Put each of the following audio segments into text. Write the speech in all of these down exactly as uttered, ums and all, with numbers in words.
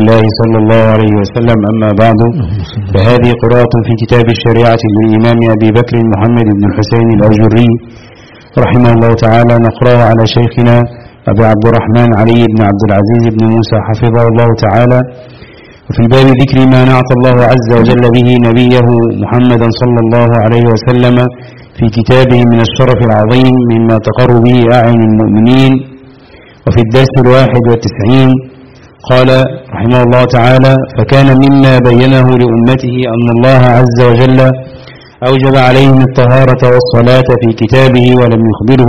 الله صلى الله عليه وسلم. أما بعد، فهذه قراءة في كتاب الشريعة للإمام أبي بكر محمد بن الحسين الأجري رحمه الله تعالى، نقرأ على شيخنا أبي عبد الرحمن علي بن عبد العزيز بن موسى حفظه الله تعالى. وفي الباب ذكر ما نعت الله عز وجل به نبيه محمدا صلى الله عليه وسلم في كتابه من الشرف العظيم مما تقر به أعين المؤمنين. وفي الدرس الواحد والتسعين قال رحمه الله تعالى: فكان مما بينه لأمته أن الله عز وجل أوجب عليهم الطهارة والصلاة في كتابه، ولم يخبره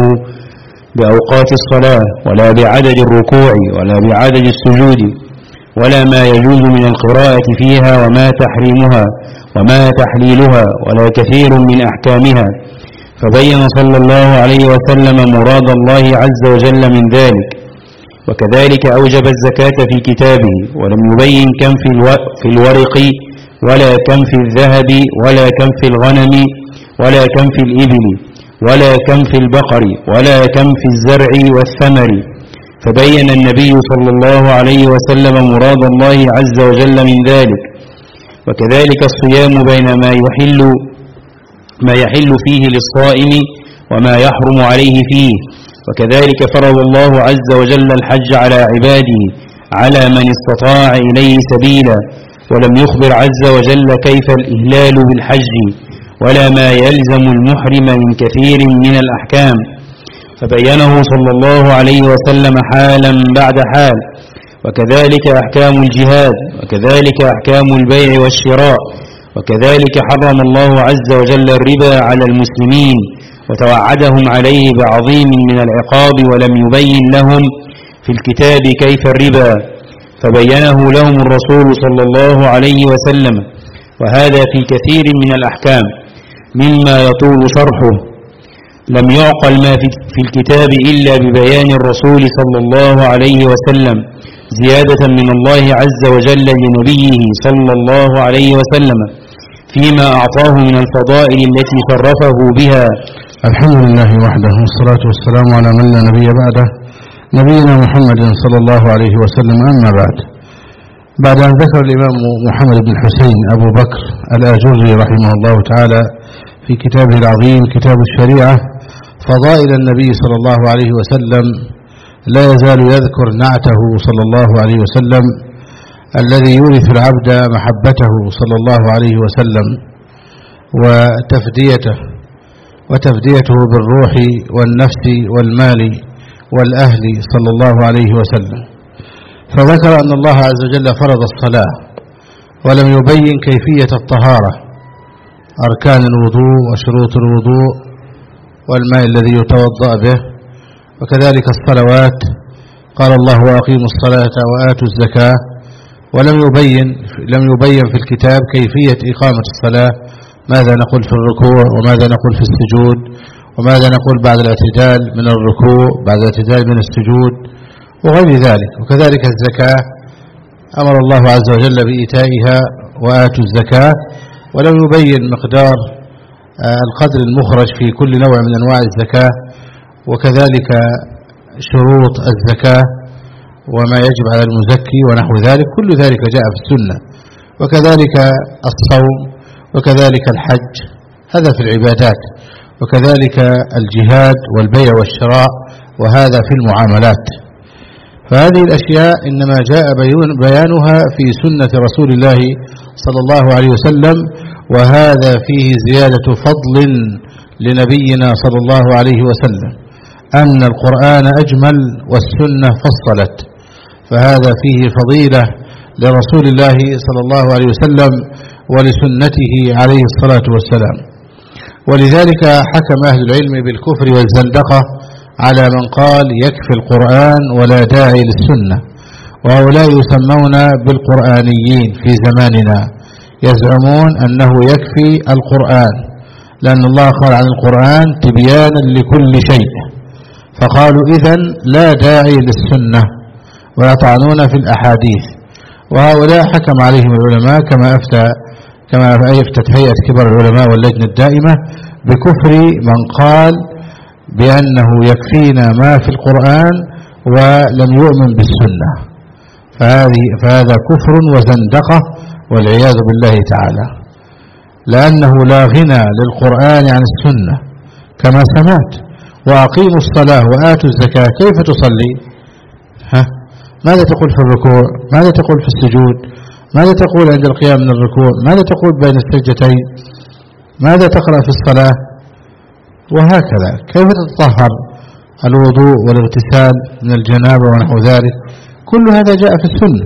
بأوقات الصلاة ولا بعدد الركوع ولا بعدد السجود ولا ما يجوز من القراءة فيها وما تحريمها وما تحليلها ولا كثير من أحكامها، فبين صلى الله عليه وسلم مراد الله عز وجل من ذلك. وكذلك أوجب الزكاة في كتابه، ولم يبين كم في الورق ولا كم في الذهب ولا كم في الغنم ولا كم في الإبل ولا كم في البقر ولا كم في الزرع والثمر، فبين النبي صلى الله عليه وسلم مراد الله عز وجل من ذلك. وكذلك الصيام بين ما يحل ما يحل فيه للصائم وما يحرم عليه فيه. وكذلك فرض الله عز وجل الحج على عباده على من استطاع إليه سبيلا، ولم يخبر عز وجل كيف الإهلال بالحج ولا ما يلزم المحرم من كثير من الأحكام، فبينه صلى الله عليه وسلم حالا بعد حال. وكذلك أحكام الجهاد، وكذلك أحكام البيع والشراء، وكذلك حرم الله عز وجل الربا على المسلمين وتوعدهم عليه بعظيم من العقاب، ولم يبين لهم في الكتاب كيف الربا، فبينه لهم الرسول صلى الله عليه وسلم. وهذا في كثير من الأحكام مما يطول شرحه. لم يعقل ما في الكتاب إلا ببيان الرسول صلى الله عليه وسلم زيادة من الله عز وجل لنبيه صلى الله عليه وسلم فيما أعطاه من الفضائل التي شرفه بها. الحمد لله وحده، والصلاة والسلام على من لا نبي بعده، نبينا محمد صلى الله عليه وسلم. أما بعد، بعد أن ذكر الإمام محمد بن الحسين أبو بكر الآجري رحمه الله تعالى في كتابه العظيم كتاب الشريعة فضائل النبي صلى الله عليه وسلم، لا يزال يذكر نعته صلى الله عليه وسلم الذي يورث العبد محبته صلى الله عليه وسلم وتفديته وتفديته بالروح والنفس والمال والأهل صلى الله عليه وسلم. فذكر أن الله عز وجل فرض الصلاة ولم يبين كيفية الطهارة، أركان الوضوء وشروط الوضوء والماء الذي يتوضأ به، وكذلك الصلوات، قال الله: وأقيموا الصلاة وآتوا الزكاة، ولم يبين لم يبين في الكتاب كيفية إقامة الصلاة، ماذا نقول في الركوع وماذا نقول في السجود وماذا نقول بعد الاعتدال من الركوع بعد الاعتدال من السجود وغير ذلك. وكذلك الزكاة أمر الله عز وجل بإيتائها وآتوا الزكاة، ولم يبين مقدار القدر المخرج في كل نوع من أنواع الزكاة، وكذلك شروط الزكاة وما يجب على المزكي ونحو ذلك، كل ذلك جاء في السنة. وكذلك الصوم، وكذلك الحج، هذا في العبادات، وكذلك الجهاد والبيع والشراء، وهذا في المعاملات. فهذه الأشياء إنما جاء بيانها في سنة رسول الله صلى الله عليه وسلم، وهذا فيه زيادة فضل لنبينا صلى الله عليه وسلم، أن القرآن أجمل والسنة فصلت، فهذا فيه فضيلة لرسول الله صلى الله عليه وسلم ولسنته عليه الصلاة والسلام. ولذلك حكم أهل العلم بالكفر والزندقة على من قال يكفي القرآن ولا داعي للسنة، وهؤلاء يسمون بالقرآنيين في زماننا، يزعمون أنه يكفي القرآن، لأن الله قال عن القرآن تبيانا لكل شيء، فقالوا إذن لا داعي للسنة، ويطعنون في الأحاديث. وهؤلاء حكم عليهم العلماء كما أفتى كما أفتت هيئة كبار العلماء واللجنة الدائمة بكفر من قال بأنه يكفينا ما في القرآن ولم يؤمن بالسنة. فهذه فهذا كفر وزندقة والعياذ بالله تعالى، لأنه لا غنى للقرآن عن السنة كما سمعت. وأقيموا الصلاة وآتوا الزكاة، كيف تصلي؟ ها؟ ماذا تقول في الركوع؟ ماذا تقول في السجود؟ ماذا تقول عند القيام من الركوع؟ ماذا تقول بين السجدتين؟ ماذا تقرأ في الصلاة؟ وهكذا. كيف تتطهر؟ الوضوء والاغتسال من الجنابة ونحو ذلك، كل هذا جاء في السنة.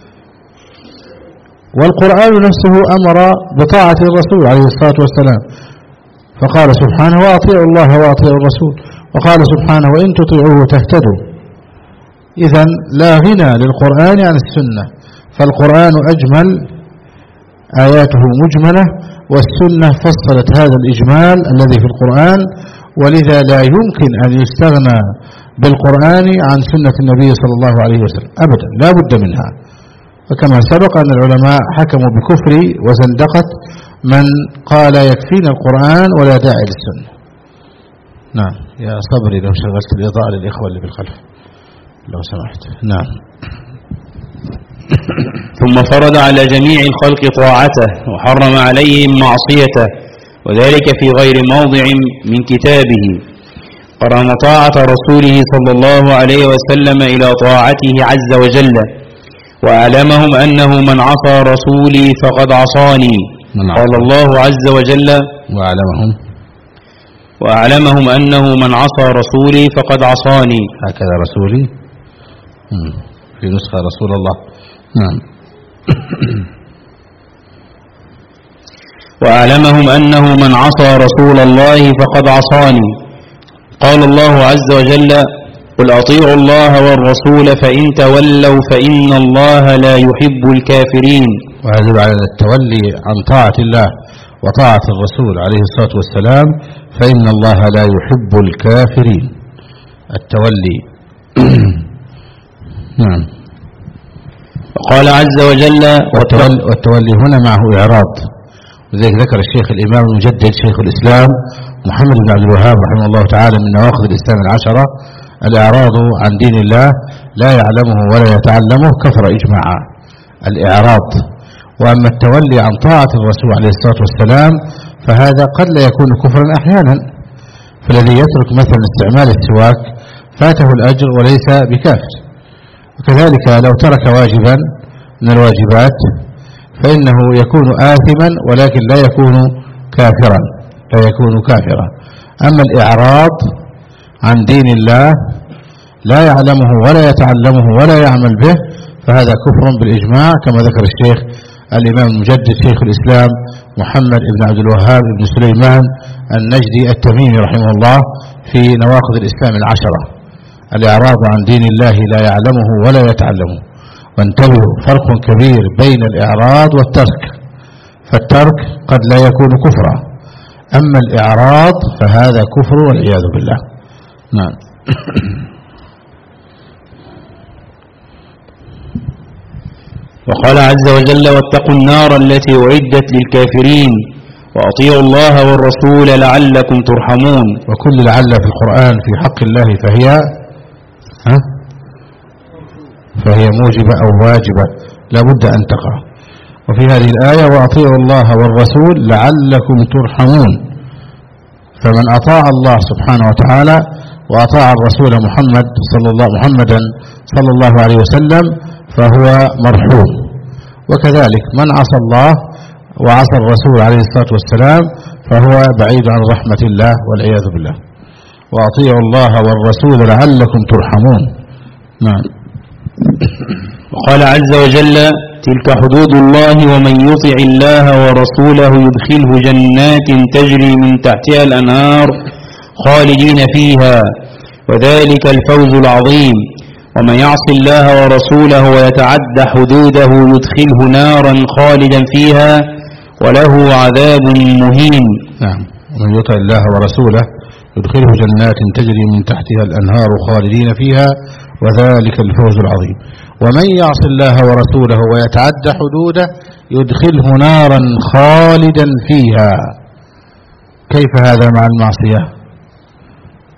والقرآن نفسه أمر بطاعة الرسول عليه الصلاة والسلام، فقال سبحانه وأطيعوا الله وأطيعوا الرسول، وقال سبحانه وإن تطيعوه تهتدوا. إذن لا غنى للقرآن عن السنة، فالقرآن أجمل آياته مجملة، والسنة فصلت هذا الإجمال الذي في القرآن، ولذا لا يمكن أن يستغنى بالقرآن عن سنة النبي صلى الله عليه وسلم أبدا، لا بد منها. وكما سبق أن العلماء حكموا بكفر وزندقة من قال يكفينا القرآن ولا داعي للسنة. نعم يا صبري لو شغلت الإضاءة للإخوة اللي بالخلف لو سمحت. نعم. ثم فرض على جميع الخلق طاعته وحرم عليهم معصيته، وذلك في غير موضع من كتابه. قرن طاعة رسوله صلى الله عليه وسلم إلى طاعته عز وجل، وأعلمهم أنه من عصى رسولي فقد عصاني. قال الله عز وجل: وأعلمهم وأعلمهم أنه من عصى رسولي فقد عصاني. هكذا رسولي في نسخة رسول الله. نعم. وأعلمهم أنه من عصى رسول الله فقد عصاني. قال الله عز وجل: قل أطيعوا الله والرسول فإن تولوا فإن الله لا يحب الكافرين. ويجب على التولي عن طاعة الله وطاعة الرسول عليه الصلاة والسلام، فإن الله لا يحب الكافرين. التولي. نعم. وقال عز وجل: والتولي, والتولي هنا معه إعراض، وذلك ذكر الشيخ الإمام المجدد شيخ الإسلام محمد بن عبد الوهاب رحمه الله تعالى من نواقض الإسلام العشرة: الإعراض عن دين الله لا يعلمه ولا يتعلمه كفر إجماعا. الإعراض. وأما التولي عن طاعة الرسول عليه الصلاة والسلام فهذا قد لا يكون كفرا أحيانا، فالذي يترك مثلا استعمال السواك فاته الأجر وليس بكافر. وكذلك لو ترك واجبا من الواجبات فإنه يكون آثما ولكن لا يكون كافرا لا يكون كافرا. أما الإعراض عن دين الله لا يعلمه ولا يتعلمه ولا يعمل به فهذا كفر بالإجماع، كما ذكر الشيخ الإمام المجدد شيخ الإسلام محمد بن عبد الوهاب بن سليمان النجدي التميمي رحمه الله في نواقض الإسلام العشرة: الإعراض عن دين الله لا يعلمه ولا يتعلمه. وانتبهوا، فرق كبير بين الإعراض والترك، فالترك قد لا يكون كفرا، أما الإعراض فهذا كفر والعياذ بالله. نعم. وقال عز وجل: واتقوا النار التي أعدت للكافرين وأطيعوا الله والرسول لعلكم ترحمون. وكل لعل في القرآن في حق الله فهي ها فهي موجبة أو واجبة لا بد أن تقع. وفي هذه الآية: وأطيعوا الله والرسول لعلكم ترحمون. فمن أطاع الله سبحانه وتعالى وأطاع الرسول محمد صلى الله محمدا صلى الله عليه وسلم فهو مرحوم. وكذلك من عصى الله وعصى الرسول عليه الصلاة والسلام فهو بعيد عن رحمة الله والعياذ بالله. وأطيعوا الله والرسول لعلكم ترحمون. نعم. وقال عز وجل: تلك حدود الله ومن يطع الله ورسوله يدخله جنات تجري من تحتها الأنهار خالدين فيها وذلك الفوز العظيم. ومن يعص الله ورسوله ويتعد حدوده يدخله نارا خالدا فيها وله عذاب مهين. نعم. ومن يطع الله ورسوله يدخله جنات تجري من تحتها الأنهار خالدين فيها وذلك الفوز العظيم. ومن يعص الله ورسوله ويتعد حدوده يدخله نارا خالدا فيها. كيف هذا مع المعصية؟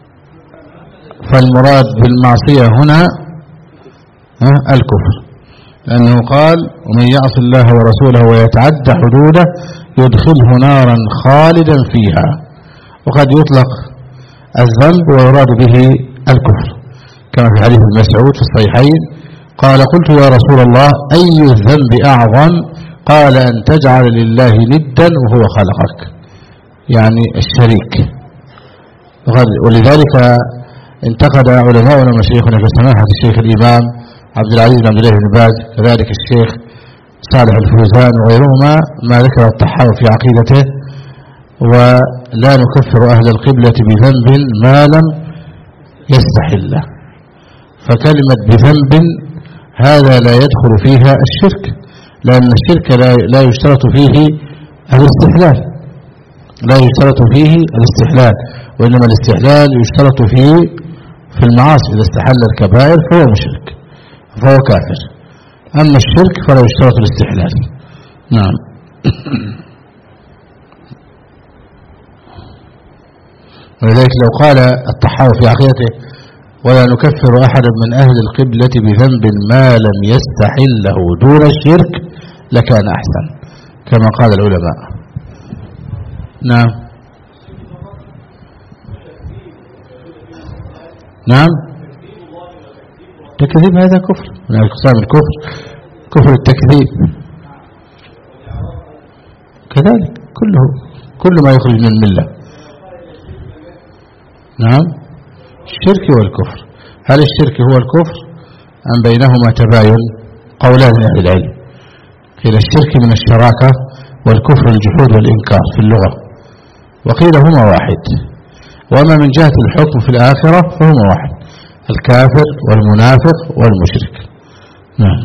فالمراد بالمعصية هنا الكفر، لأنه قال ومن يعص الله ورسوله ويتعدى حدوده يدخله نارا خالدا فيها. وقد يطلق الذنب ويراد به الكفر كما في حديث ابن مسعود في الصحيحين قال قلت يا رسول الله أي الذنب أعظم؟ قال أن تجعل لله ندا وهو خلقك، يعني الشريك. ولذلك انتقد علماؤنا ومشايخنا كسماحة الشيخ الإمام عبد العزيز بن عبد الله بن باز، كذلك الشيخ صالح الفوزان وغيرهما ما ذكر الطحاوي في عقيدته: ولا نكفر أهل القبلة بذنب ما لم يستحله. فكلمة بذنب هذا لا يدخل فيها الشرك، لأن الشرك لا يشترط فيه الاستحلال، لا يشترط فيه الاستحلال، وإنما الاستحلال يشترط فيه في المعاصي. إذا استحل الكبائر فهو مشرك فهو كافر، أما الشرك فلا يشترط الاستحلال. نعم. ولذلك لو قال الطحاوي في عقيدته ولا نكفر أحدا من أهل القبلة بذنب ما لم يستحله دون الشرك لكان أحسن كما قال العلماء. نعم نعم التكذيب هذا كفر من أقسام الكفر، كفر التكذيب كذلك كله كل ما يخرج من الملة. نعم الشرك والكفر. هل الشرك هو الكفر أم بينهما تباين؟ قولان لأهل العلم. قيل الشرك من الشراكة والكفر الجحود والإنكار في اللغة، وقيل هما واحد. وأما من جهة الحكم في الآخرة فهما واحد: الكافر والمنافق والمشرك. نعم.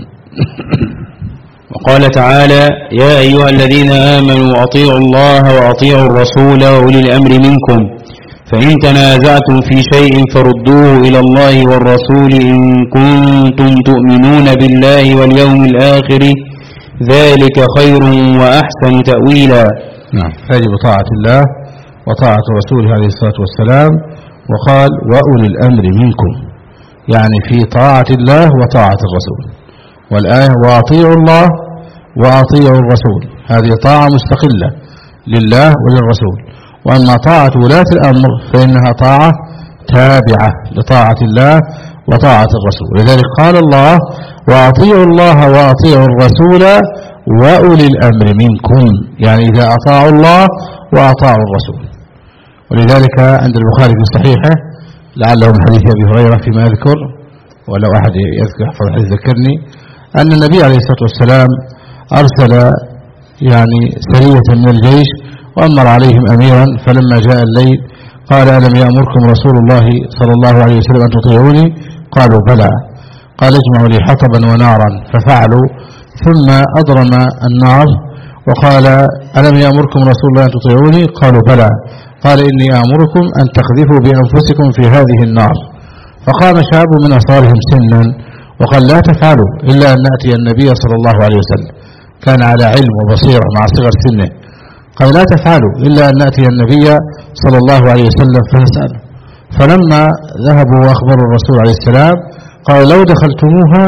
وقال تعالى: يا أيها الذين آمنوا أطيعوا الله وأطيعوا الرسول وأولي الأمر منكم فإن تنازعتم في شيء فردوه إلى الله والرسول إن كنتم تؤمنون بالله واليوم الآخر ذلك خير وأحسن تأويلا. نعم. فيجب طاعة الله وطاعة رسوله عليه الصلاة والسلام. وقال وأولي الأمر منكم، يعني في طاعة الله وطاعة الرسول. والآية وأطيعوا الله وأطيعوا الرسول، هذه طاعة مستقلة لله وللرسول. وأما طاعة ولاة الأمر فإنها طاعة تابعة لطاعة الله وطاعة الرسول. لذلك قال الله وأطيعوا الله وأطيعوا الرسول وأولي الأمر منكم، يعني إذا أطاعوا الله وأطاعوا الرسول. ولذلك عند البخاري في صحيحه لعله من حديث أبي هريرة فيما يذكر، ولو أحد يذكر يحفظ الحديث ذكرني، أن النبي عليه الصلاة والسلام أرسل يعني سرية من الجيش وأمر عليهم أميرا، فلما جاء الليل قال ألم يأمركم رسول الله صلى الله عليه وسلم أن تطيعوني؟ قالوا بلى. قال اجمعوا لي حطبا ونارا، ففعلوا، ثم أضرم النار وقال ألم يأمركم رسول الله أن تطيعوني؟ قالوا بلى. قال إني آمركم أن تقذفوا بأنفسكم في هذه النار. فقام شاب من أصغرهم سنا وقال لا تفعلوا إلا أن نأتي النبي صلى الله عليه وسلم، كان على علم وبصيرة مع صغر سنه. قال لا تفعلوا إلا أن نأتي النبي صلى الله عليه وسلم فنسأله. فلما ذهبوا وأخبروا الرسول عليه السلام قال لو دخلتموها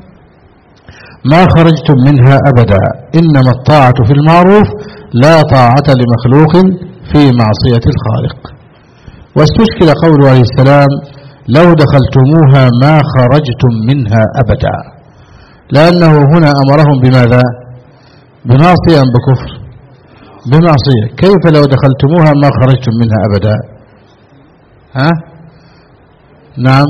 ما خرجتم منها أبدا، إنما الطاعة في المعروف لا طاعة لمخلوق في معصية الخالق. واستشكل قوله عليه السلام لو دخلتموها ما خرجتم منها أبدا، لأنه هنا أمرهم بماذا؟ بمعصية أم بكفر؟ بمعصية. كيف لو دخلتموها ما خرجتم منها أبدا؟ ها؟ نعم،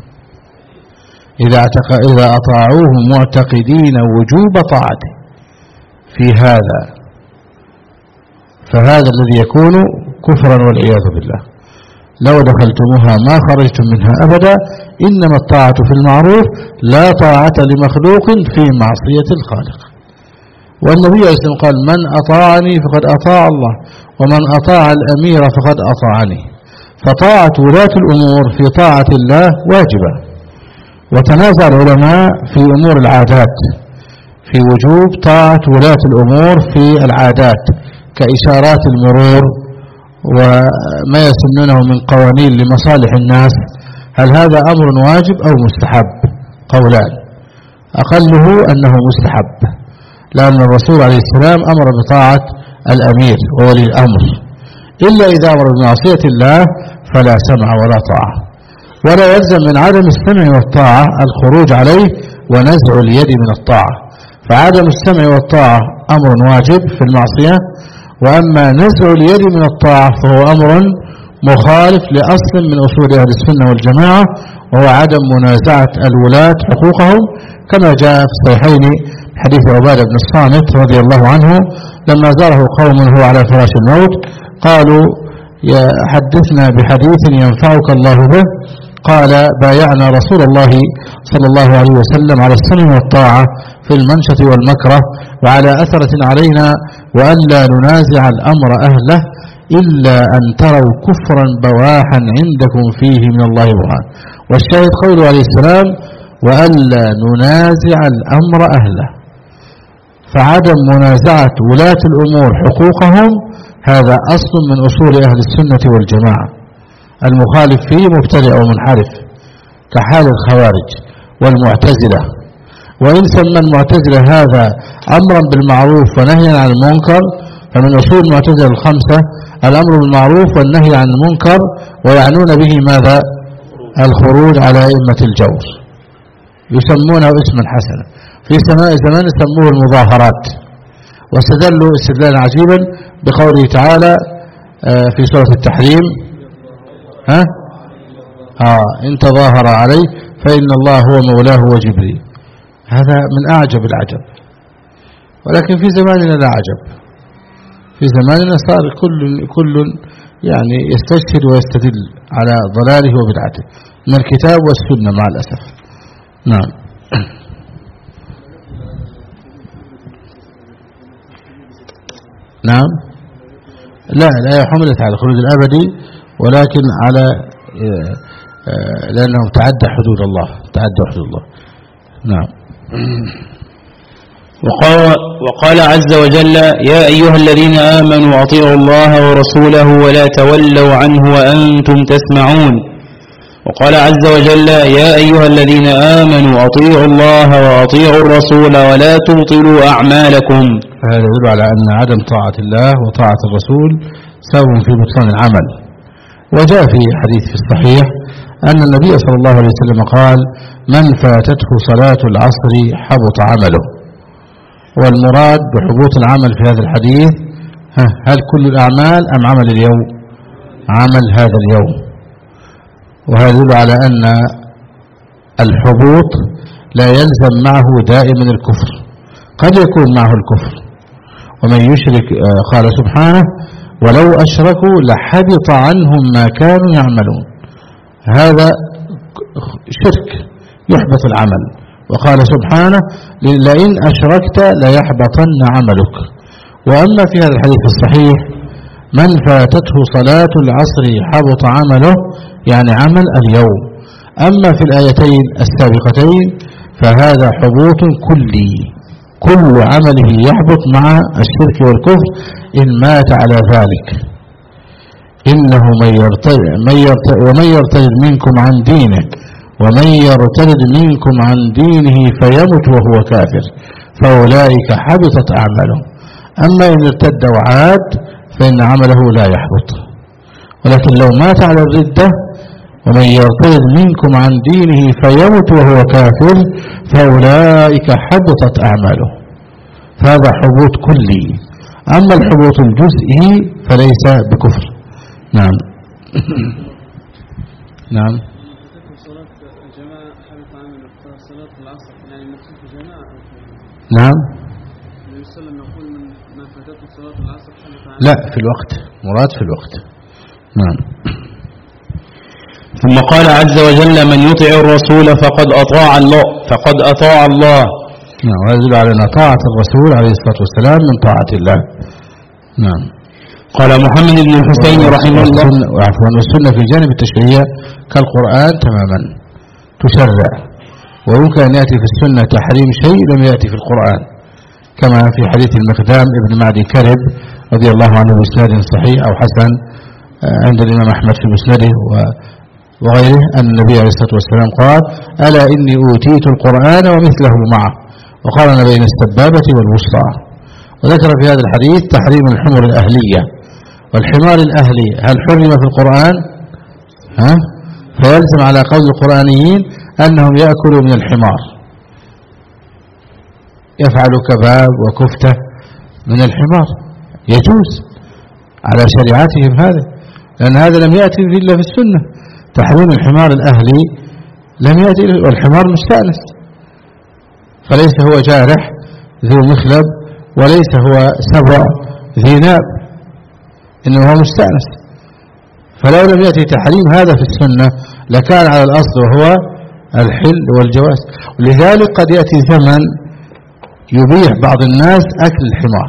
إذا إذا أطاعوه معتقدين وجوب طاعته في هذا، فهذا الذي يكون كفرا والعياذ بالله. لو دخلتموها ما خرجتم منها أبدا، إنما الطاعة في المعروف لا طاعة لمخلوق في معصية الخالق. والنبي عليه الصلاة والسلام قال من أطاعني فقد أطاع الله ومن أطاع الأمير فقد أطاعني. فطاعة ولاة الأمور في طاعة الله واجبة. وتنازع العلماء في أمور العادات في وجوب طاعة ولاة الأمور في العادات كإشارات المرور وما يسنونه من قوانين لمصالح الناس، هل هذا أمر واجب أو مستحب؟ قولان. أقله أنه مستحب، لأن الرسول عليه السلام أمر بطاعة الأمير وولي الأمر، إلا إذا أمر بمعصية الله فلا سمع ولا طاعة. ولا يلزم من عدم السمع والطاعة الخروج عليه ونزع اليد من الطاعة، فعدم السمع والطاعة أمر واجب في المعصية، وأما نزع اليد من الطاعة فهو أمر مخالف لأصل من أصول أهل السنة والجماعة، وهو عدم منازعة الولاة حقوقهم، كما جاء في الصحيحين حديث عبادة بن الصامت رضي الله عنه لما زاره قوم هو على فراش الموت قالوا حدثنا بحديث ينفعك الله به، قال بايعنا رسول الله صلى الله عليه وسلم على السمع والطاعة في المنشة والمكره وعلى أثرة علينا، وألا ننازع الأمر أهله إلا أن تروا كفرا بواحا عندكم فيه من الله برهان. والشاهد قوله عليه السلام وألا ننازع الأمر أهله، فعدم منازعة ولاة الأمور حقوقهم هذا أصل من أصول أهل السنة والجماعة. المخالف فيه مبتدع ومنحرف كحال الخوارج والمعتزلة، وإن سمى المعتزلة هذا أمرا بالمعروف ونهيا عن المنكر، فمن أصول المعتزلة الخمسة الأمر بالمعروف والنهي عن المنكر، ويعنون به ماذا؟ الخروج على أئمة الجور، يسمونه اسما حسنا، في سماء زمان يسموه المظاهرات، واستدلوا استدلالا عجيبا بقوله تعالى في سورة التحريم ها آه إن تظاهر عليه فإن الله هو مولاه وجبريل. هذا من أعجب العجب، ولكن في زماننا لا عجب، في زماننا صار كل كل يعني يستشهد ويستدل على ضلاله وبدعته من الكتاب والسنة مع الأسف. نعم. نعم لا الآية حملت على الخروج الأبدي، ولكن على لأنهم تعدى حدود الله، تعدى حدود الله. نعم. وقال, وقال عز وجل يا أيها الذين آمنوا أطيعوا الله ورسوله ولا تولوا عنه وأنتم تسمعون. وقال عز وجل يا أيها الذين آمنوا أطيعوا الله وأطيعوا الرسول ولا تبطلوا أعمالكم. هذا يدل على أن عدم طاعة الله وطاعة الرسول سبب في بطلان العمل. وجاء في حديث في الصحيح أن النبي صلى الله عليه وسلم قال من فاتته صلاة العصر حبط عمله. والمراد بحبوط العمل في هذا الحديث هل كل الأعمال أم عمل اليوم؟ عمل هذا اليوم. وهذا يدل على أن الحبوط لا يلزم معه دائما الكفر، قد يكون معه الكفر. ومن يشرك قال سبحانه ولو أشركوا لحبط عنهم ما كانوا يعملون. هذا شرك يحبط العمل. وقال سبحانه لئن أشركت ليحبطن عملك. وأما في هذا الحديث الصحيح من فاتته صلاة العصر حبط عمله، يعني عمل اليوم. أما في الآيتين السابقتين فهذا حبوط كلي، كل عمله يحبط مع الشرك والكفر إن مات على ذلك. إنه من يرتد من يرتد ومن يرتد منكم عن دينه ومن يرتد منكم عن دينه فيمت وهو كافر فأولئك حبطت أعمالهم. أما إن ارتد وعاد فإن عمله لا يحبط. ولكن لو مات على الردة ومن يرتد منكم عن دينه فيمت وهو كافر فأولئك حبطت أعماله. فهذا حبوط كلي. أما الحبوط الجزئي فليس بكفر. نعم. نعم. نعم. لا في الوقت، مراد في الوقت. نعم. ثم قال عز وجل من يطع الرسول فقد أطاع الله فقد أطاع الله. نعم. وهذا يدل على أن طاعة الرسول عليه الصلاة والسلام من طاعة الله. نعم. قال محمد بن الحسين رحمه الله وعفوا والسنة في جانب التشريع كالقرآن تماما تشرع، ويمكن أن يأتي في السنة تحريم شيء لم يأتي في القرآن، كما في حديث المقدام ابن معدي كرب رضي الله عنه بإسناد صحيح أو حسن عند الإمام أحمد في مسنده وغيره أن النبي عليه الصلاة والسلام قال ألا إني أوتيت القرآن ومثله معه، وقارن بين السبابة والوسطى. وذكر في هذا الحديث تحريم الحمر الأهلية. والحمار الأهلي هل حرم في القرآن؟ ها؟ فيلزم على قول القرآنيين أنهم يأكلوا من الحمار، يفعل كباب وكفتة من الحمار، يجوز على شريعتهم هذا، لأن هذا لم يأتي إلا في السنة. تحريم الحمار الأهلي لم يأتي، والحمار مستأنس، فليس هو جارح ذو مخلب وليس هو سبع ذي ناب، إنه هو مستأنس. فلو لم يأتي تحريم هذا في السنة لكان على الأصل وهو الحل والجواز. ولذلك قد يأتي زمن يبيح بعض الناس أكل الحمار،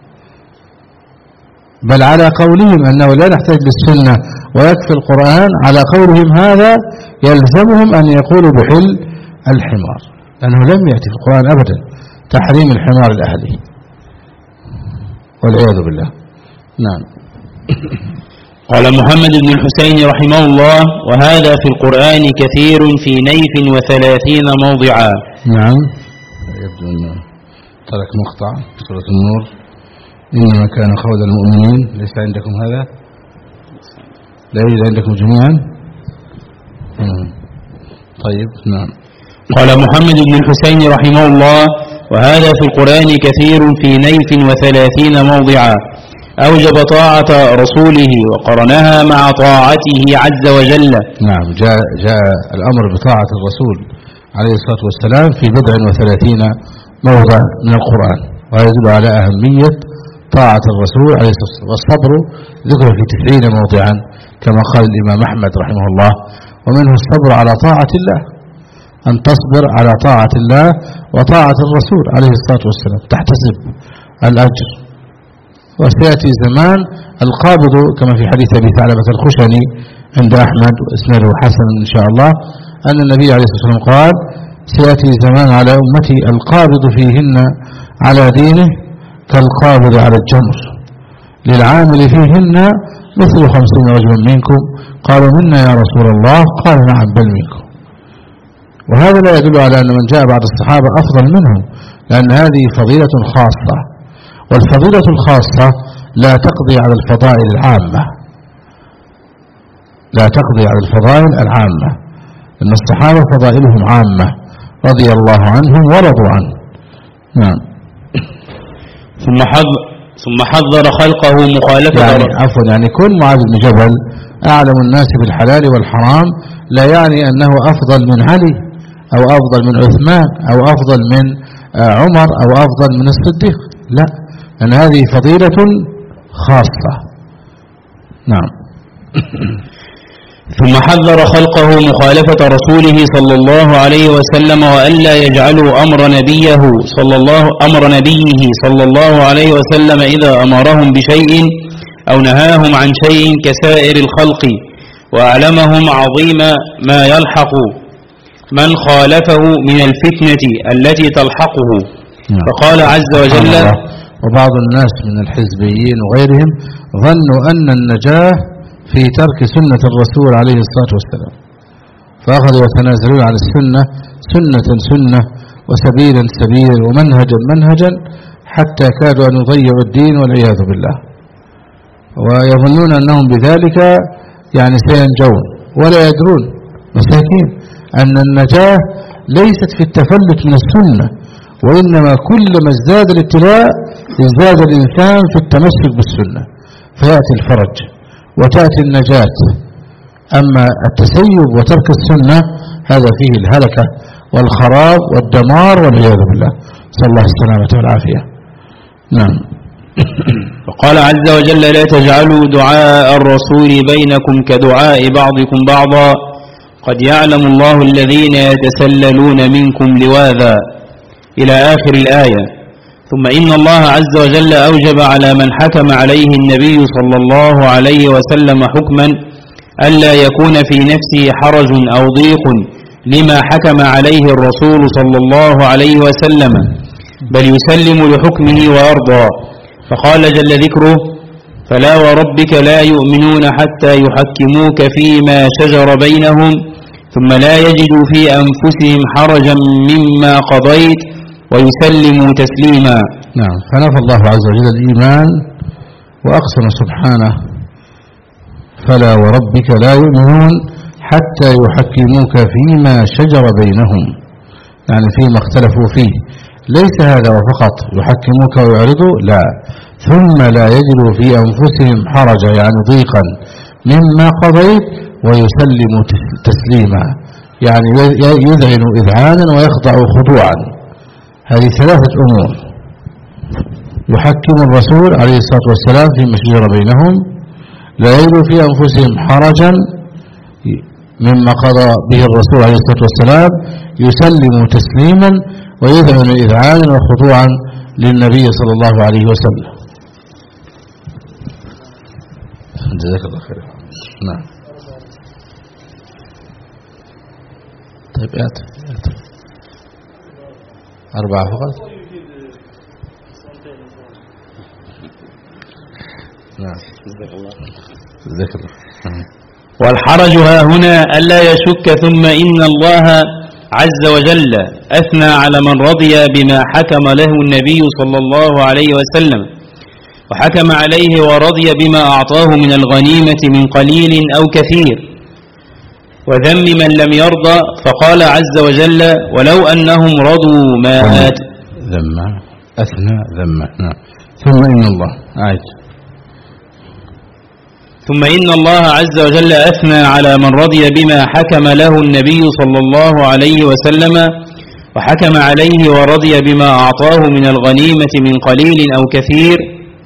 بل على قولهم أنه لا نحتاج للسنة ويكفي القرآن، على قولهم هذا يلزمهم أن يقولوا بحل الحمار، لأنه لم يأتي في القرآن أبدا تحريم الحمار الأهلي والعياذ بالله. نعم. قال محمد بن الحسين رحمه الله: وهذا في القرآن كثير في نيف وثلاثين موضعا. نعم. يبدو أنه ترك مقطع في سورة النور: إنما كان قول المؤمنين. ليس عندكم هذا؟ لا يوجد عندكم جميعا؟ مم. طيب. نعم. قال محمد بن الحسين رحمه الله: وهذا في القرآن كثير في نيف وثلاثين موضعا، أوجب طاعة رسوله وقرنها مع طاعته عز وجل. نعم. جاء, جاء الأمر بطاعة الرسول عليه الصلاة والسلام في بضع وثلاثين موضع من القرآن، وهذا يدل على أهمية طاعة الرسول عليه الصلاة والسلام. والصبر ذكر في تسعين موضعا كما قال الإمام أحمد رحمه الله، ومنه الصبر على طاعة الله، أن تصبر على طاعة الله وطاعة الرسول عليه الصلاة والسلام تحتسب الأجر. وسيأتي زمان القابض كما في حديث أبي ثعلبة الخشني عند أحمد وإسناده حسن إن شاء الله، أن النبي عليه الصلاة والسلام قال: سيأتي زمان على أمتي القابض فيهن على دينه كالقابض على الجمر، للعامل فيهن مثل خمسين رجلا منكم. قالوا: منا يا رسول الله؟ قال: نعم بل منكم. وهذا لا يدل على أن من جاء بعد الصحابة أفضل منهم، لأن هذه فضيلة خاصة، والفضيلة الخاصة لا تقضي على الفضائل العامة، لا تقضي على الفضائل العامة، إن الصحابة فضائلهم عامة رضي الله عنهم ورضوا عنه. نعم. ثم حذر ثم حذر خلقه مخالفة يعني عفوا يعني كل معاذ بن جبل أعلم الناس بالحلال والحرام لا يعني أنه أفضل من علي أو أفضل من عثمان أو أفضل من عمر أو أفضل من الصديق، لا، أن هذه فضيلة خاصة. نعم. ثم حذر خلقه مخالفة رسوله صلى الله عليه وسلم، وألا يجعلوا أمر نبيه صلى الله أمر نبيه صلى الله عليه وسلم إذا أمرهم بشيء أو نهاهم عن شيء كسائر الخلق، وأعلمهم عظيم ما يلحق من خالفه من الفتنة التي تلحقه. فقال عز وجل: وبعض الناس من الحزبيين وغيرهم ظنوا أن النجاة في ترك سنة الرسول عليه الصلاة والسلام، فأخذوا يتنازلون عن السنة سنة سنة وسبيلا سبيلا ومنهجا منهجا، حتى كادوا أن يضيعوا الدين والعياذ بالله، ويظنون أنهم بذلك يعني سينجون، ولا يدرون مساكين أن النجاة ليست في التفلت من السنة، وإنما كلما ازداد الابتلاء ازداد الإنسان في التمسك بالسنة، فيأتي الفرج وتأتي النجاة. أما التسيب وترك السنة هذا فيه الهلكة والخراب والدمار والعياذ بالله، صلى الله السلامة والعافية. نعم. وقال عز وجل: لا تجعلوا دعاء الرسول بينكم كدعاء بعضكم بعضا قد يعلم الله الذين يتسللون منكم لواذا، إلى آخر الآية. ثم إن الله عز وجل أوجب على من حكم عليه النبي صلى الله عليه وسلم حكما ألا يكون في نفسه حرج أو ضيق لما حكم عليه الرسول صلى الله عليه وسلم، بل يسلم لحكمه ويرضى. فقال جل ذكره: فلا وربك لا يؤمنون حتى يحكموك فيما شجر بينهم ثم لا يجدوا في أنفسهم حرجا مما قضيت ويسلموا تسليما. نعم. فنفى الله عز وجل الإيمان وأقسم سبحانه فلا وربك لا يؤمنون حتى يحكموك فيما شجر بينهم، يعني فيما اختلفوا فيه. ليس هذا وفقط يحكموك ويعرضوا، لا، ثم لا يجدوا في أنفسهم حرجا يعني ضيقا مما قضيت ويسلموا تسليما، يعني يذعن إذعانا ويخضع خضوعا. هذه ثلاثة أمور: يحكم الرسول عليه الصلاة والسلام فيما شجر بينهم، لا يجدوا في أنفسهم حرجا مما قضى به الرسول عليه الصلاة والسلام، يسلم تسليما ويذعن إذعانا وخضوعا للنبي صلى الله عليه وسلم. جزاك الله خير. نعم. طيب آت آت أربعة فقط. نعم. جزاك الله. جزاك الله. والحرج ها هنا ألا يشك ثم إن الله عز وجل أثنى على من رضي بما حكم له النبي صلى الله عليه وسلم وحكم عليه ورضي بما أعطاه من الغنيمة من قليل أو كثير، وذم من لم يرضى، فقال عز وجل ولو أنهم رضوا ما آت ذم أثنى ذم. نعم. ثم إن الله عز ثم إن الله عز وجل أثنى على من رضي بما حكم له النبي صلى الله عليه وسلم وحكم عليه ورضي بما أعطاه من الغنيمة من قليل أو كثير،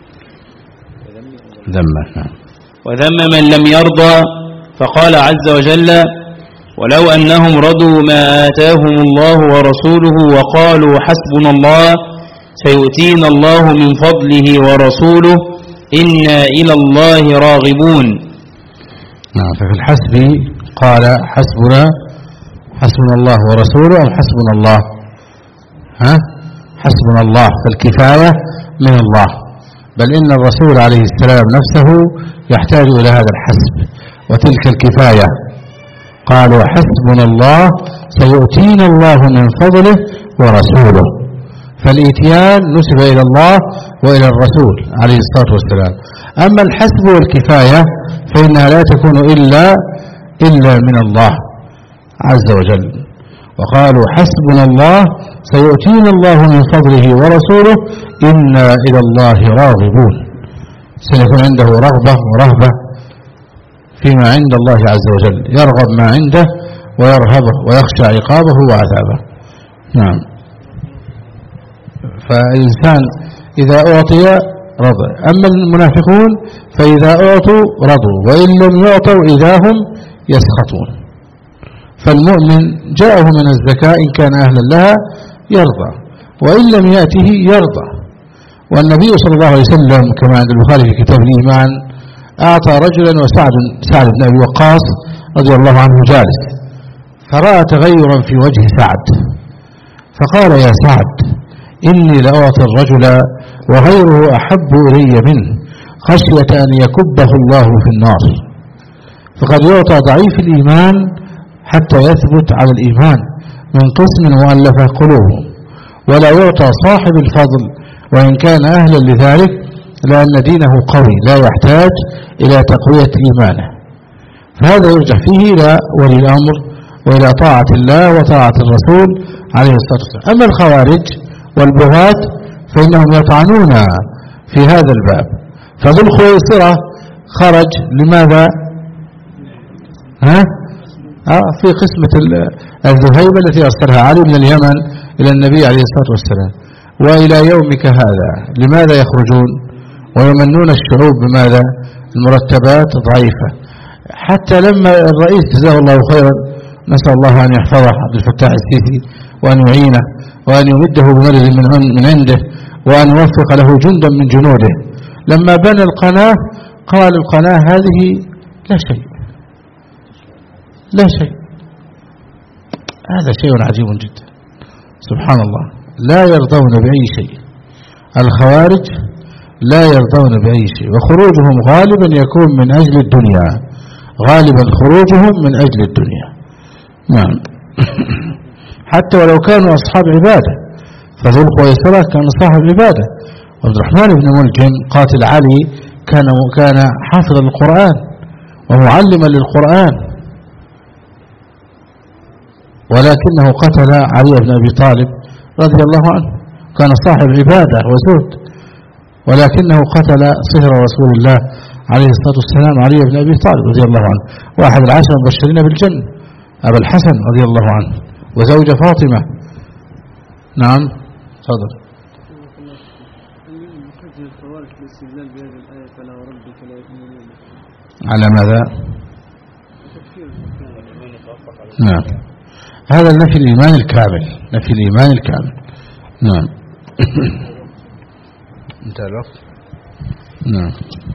ذم وذم من لم يرضى، فقال عز وجل ولو أنهم رضوا ما آتاهم الله ورسوله وقالوا حسبنا الله سيؤتينا الله من فضله ورسوله إنا إلى الله راغبون. نعم. ففي الحسب قال حسبنا حسبنا الله ورسوله أم حسبنا الله؟ ها؟ حسبنا الله، فالكفاية من الله، بل إن الرسول عليه السلام نفسه يحتاج إلى هذا الحسب وتلك الكفاية. قالوا حسبنا الله سيؤتينا الله من فضله ورسوله، فالإتيان نسب إلى الله وإلى الرسول عليه الصلاة والسلام. أما الحسب والكفاية فإنها لا تكون إلا إلا من الله عز وجل. وقالوا حسبنا الله سيؤتينا الله من فضله ورسوله إنا إلى الله راغبون، سيكون عنده رغبة ورهبة فيما عند الله عز وجل، يرغب ما عنده ويرهبه ويخشى عقابه وعذابه. نعم. فالإنسان إذا أعطي رضى، أما المنافقون فإذا أعطوا رضوا وإن لم يعطوا إذا هم يسخطون. فالمؤمن جاءه من الزكاة إن كان أهلا لها يرضى، وإن لم يأته يرضى. والنبي صلى الله عليه وسلم كما عند البخاري في كتاب الإيمان أعطى رجلا وسعد سعد بن أبي وقاص رضي الله عنه جالس، فرأى تغيرا في وجه سعد فقال يا سعد إني لأعطي الرجل وغيره أحب إلي منه خشية أن يكبه الله في النار. فقد يعطى ضعيف الإيمان حتى يثبت على الإيمان من قسم مؤلفة قلوبهم، ولا يعطى صاحب الفضل وإن كان أهلا لذلك، لأن دينه قوي لا يحتاج إلى تقوية إيمانه. فهذا يرجع فيه إلى ولي الأمر وإلى طاعة الله وطاعة الرسول عليه الصلاة والسلام. أما الخوارج والبغاة فإنهم يطعنون في هذا الباب. فذو الخويصرة خرج لماذا؟ ها؟ آه في قسمة الذهيبة التي أرسلها علي من اليمن إلى النبي عليه الصلاة والسلام. وإلى يومك هذا لماذا يخرجون ويمنون الشعوب بماذا؟ المرتبات ضعيفة. حتى لما الرئيس جزاه الله خيرا، نسأل الله أن يحفظه عبد الفتاح السيسي وأن يعينه وأن يمده بمدد من عنده وأن يوفق له جندا من جنوده، لما بنى القناة قال القناة هذه لا شيء لا شيء. هذا شيء عجيب جدا سبحان الله، لا يرضون بأي شيء. الخوارج لا يرضون بأي شيء، وخروجهم غالبا يكون من أجل الدنيا، غالبا خروجهم من أجل الدنيا. نعم. حتى ولو كانوا أصحاب عبادة، فذو القويصرة كان صاحب عبادة، عبد الرحمن بن ملجم قاتل علي كان كان حافظا للقرآن ومعلما للقرآن، ولكنه قتل علي بن أبي طالب رضي الله عنه، كان صاحب عبادة وزهد، ولكنه قتل صهر رسول الله عليه الصلاة والسلام علي بن أبي طالب رضي الله عنه، واحد العشر المبشرين بالجنة، أبا الحسن رضي الله عنه وزوجة فاطمة. نعم تفضل. على ماذا؟ نعم، هذا نفي الإيمان الكامل، نفي الإيمان الكامل. نعم. انتهى الوقت. نعم.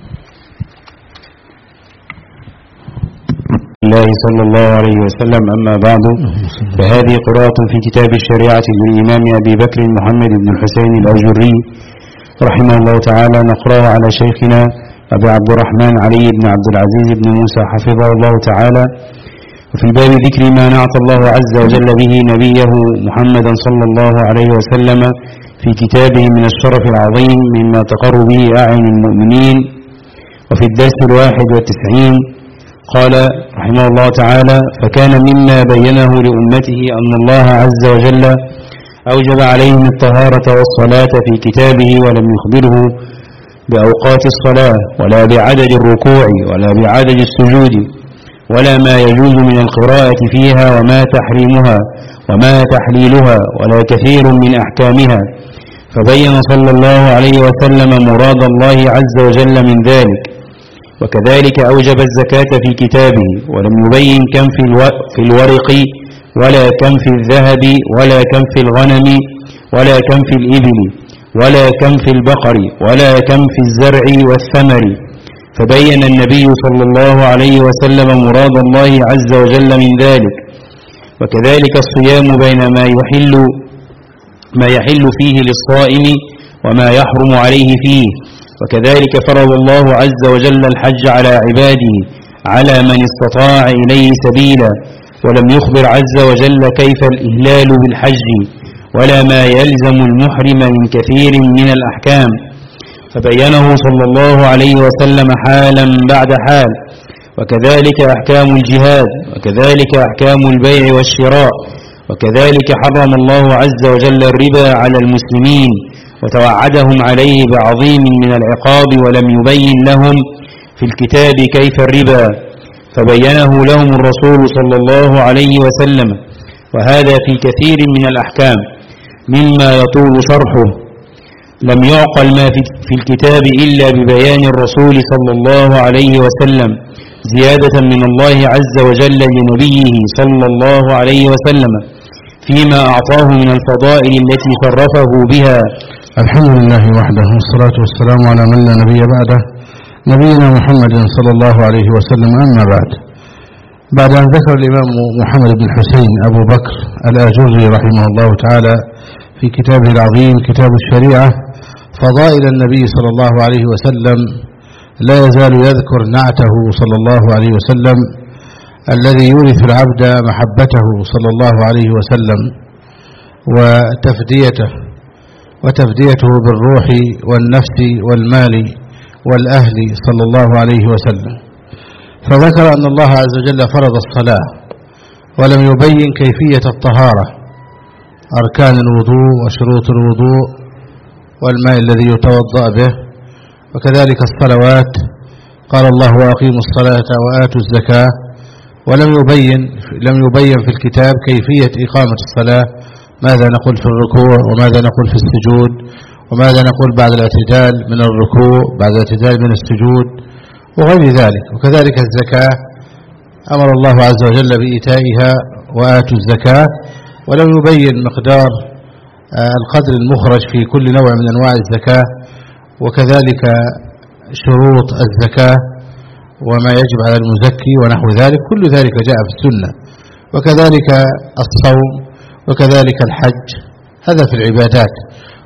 الله صلى الله عليه وسلم. أما بعد، فهذه قراءة في كتاب الشريعة للإمام أبي بكر محمد بن الحسين الأجري رحمه الله تعالى، نقرأ على شيخنا أبي عبد الرحمن علي بن عبد العزيز بن موسى حفظه الله تعالى. وفي باب ذكر ما نعت الله عز وجل به نبيه محمدا صلى الله عليه وسلم في كتابه من الشرف العظيم مما تقر به أعين المؤمنين. وفي الدرس الواحد والتسعين قال رحمه الله تعالى: فكان مما بينه لأمته أن الله عز وجل أوجب عليهم الطهارة والصلاة في كتابه، ولم يخبره بأوقات الصلاة ولا بعدد الركوع ولا بعدد السجود ولا ما يجوز من القراءة فيها وما تحريمها وما تحليلها ولا كثير من أحكامها، فبين صلى الله عليه وسلم مراد الله عز وجل من ذلك. وكذلك أوجب الزكاة في كتابه، ولم يبين كم في الورق ولا كم في الذهب ولا كم في الغنم ولا كم في الإبل ولا كم في البقر ولا كم في الزرع والثمر، فبين النبي صلى الله عليه وسلم مراد الله عز وجل من ذلك. وكذلك الصيام بين ما يحل ما يحل فيه للصائم وما يحرم عليه فيه. وكذلك فرض الله عز وجل الحج على عباده على من استطاع إليه سبيلا، ولم يخبر عز وجل كيف الإهلال بالحج ولا ما يلزم المحرم من كثير من الأحكام، فبينه صلى الله عليه وسلم حالا بعد حال. وكذلك أحكام الجهاد، وكذلك أحكام البيع والشراء، وكذلك حرم الله عز وجل الربا على المسلمين وتوعدهم عليه بعظيم من العقاب، ولم يبين لهم في الكتاب كيف الربا، فبينه لهم الرسول صلى الله عليه وسلم. وهذا في كثير من الأحكام مما يطول شرحه، لم يعقل ما في الكتاب إلا ببيان الرسول صلى الله عليه وسلم زيادة من الله عز وجل لنبيه صلى الله عليه وسلم فيما أعطاه من الفضائل التي شرفه بها. الحمد لله وحده، والصلاة والسلام على من لا نبي بعده، نبينا محمد صلى الله عليه وسلم. أما بعد، بعد أن ذكر الإمام محمد بن حسين أبو بكر الآجري رحمه الله تعالى في كتابه العظيم كتاب الشريعة فضائل النبي صلى الله عليه وسلم، لا يزال يذكر نعته صلى الله عليه وسلم الذي يورث العبد محبته صلى الله عليه وسلم وتفديته وتفديته بالروح والنفس والمال والأهل صلى الله عليه وسلم. فذكر أن الله عز وجل فرض الصلاة ولم يبين كيفية الطهارة، أركان الوضوء وشروط الوضوء والماء الذي يتوضأ به، وكذلك الصلوات، قال الله: وأقيموا الصلاة وآتوا الزكاة، ولم يبين لم يبين في الكتاب كيفية إقامة الصلاة، ماذا نقول في الركوع وماذا نقول في السجود وماذا نقول بعد الاعتدال من الركوع بعد الاعتدال من السجود وغير ذلك. وكذلك الزكاة، أمر الله عز وجل بإيتائها وآتوا الزكاة، ولم يبين مقدار القدر المخرج في كل نوع من أنواع الزكاة، وكذلك شروط الزكاة وما يجب على المزكي ونحو ذلك، كل ذلك جاء في السنة. وكذلك الصوم، وكذلك الحج، هذا في العبادات.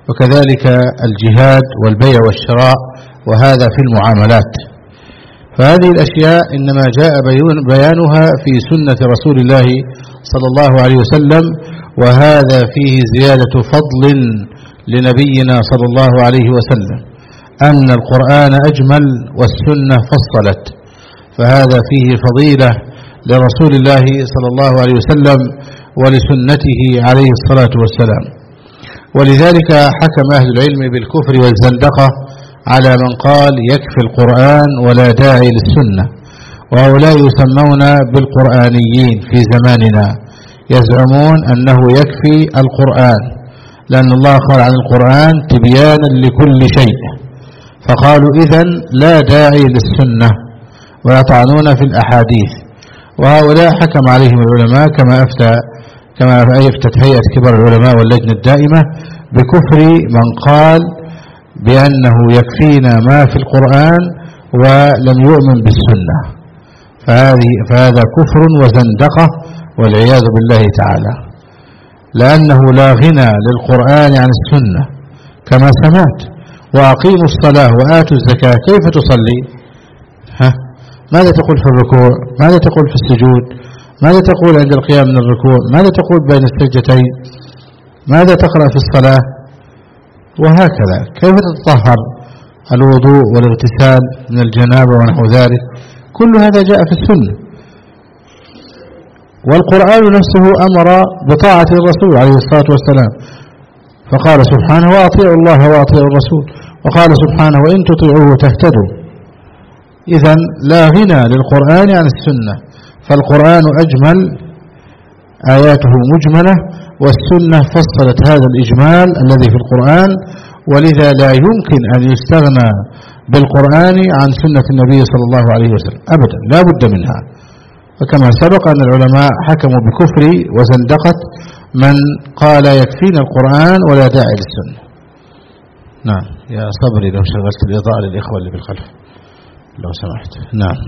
وكذلك الجهاد والبيع والشراء، وهذا في المعاملات. فهذه الأشياء إنما جاء بيانها في سنة رسول الله صلى الله عليه وسلم، وهذا فيه زيادة فضل لنبينا صلى الله عليه وسلم، أن القرآن أجمل والسنة فصلت، فهذا فيه فضيلة لرسول الله صلى الله عليه وسلم ولسنته عليه الصلاة والسلام. ولذلك حكم أهل العلم بالكفر والزندقة على من قال يكفي القرآن ولا داعي للسنة، وهؤلاء يسمون بالقرآنيين في زماننا، يزعمون أنه يكفي القرآن، لأن الله قال عن القرآن تبيانا لكل شيء، فقالوا إذن لا داعي للسنة، ويطعنون في الأحاديث. وهؤلاء حكم عليهم العلماء كما أفتى كما أفتت هيئة كبار العلماء واللجنة الدائمة بكفر من قال بأنه يكفينا ما في القرآن ولم يؤمن بالسنة، فهذه فهذا كفر وزندقة والعياذ بالله تعالى، لأنه لا غنى للقرآن عن السنة. كما سمعت وأقيموا الصلاة وآتوا الزكاة، كيف تصلي؟ ها؟ ماذا تقول في الركوع؟ ماذا تقول في السجود؟ ماذا تقول عند القيام من الركوع؟ ماذا تقول بين السجدتين؟ ماذا تقرأ في الصلاة؟ وهكذا كيف تتطهر؟ الوضوء والاغتسال من الجنابة ونحو ذلك، كل هذا جاء في السنة. والقرآن نفسه أمر بطاعة الرسول عليه الصلاة والسلام، فقال سبحانه وأطيعوا الله وأطيعوا الرسول، وقال سبحانه وإن تطيعوه تهتدوا. إذن لا غنى للقرآن عن السنة، فالقرآن أجمل، آياته مجملة، والسنة فصلت هذا الإجمال الذي في القرآن، ولذا لا يمكن أن يستغنى بالقرآن عن سنة النبي صلى الله عليه وسلم أبدا، لا بد منها. وكما سبق أن العلماء حكموا بكفر وزندقة من قال يكفينا القرآن ولا داعي للسنة. نعم يا صبري لو شغلت الإضاءة للإخوة اللي بالخلف لو سمحت. نعم.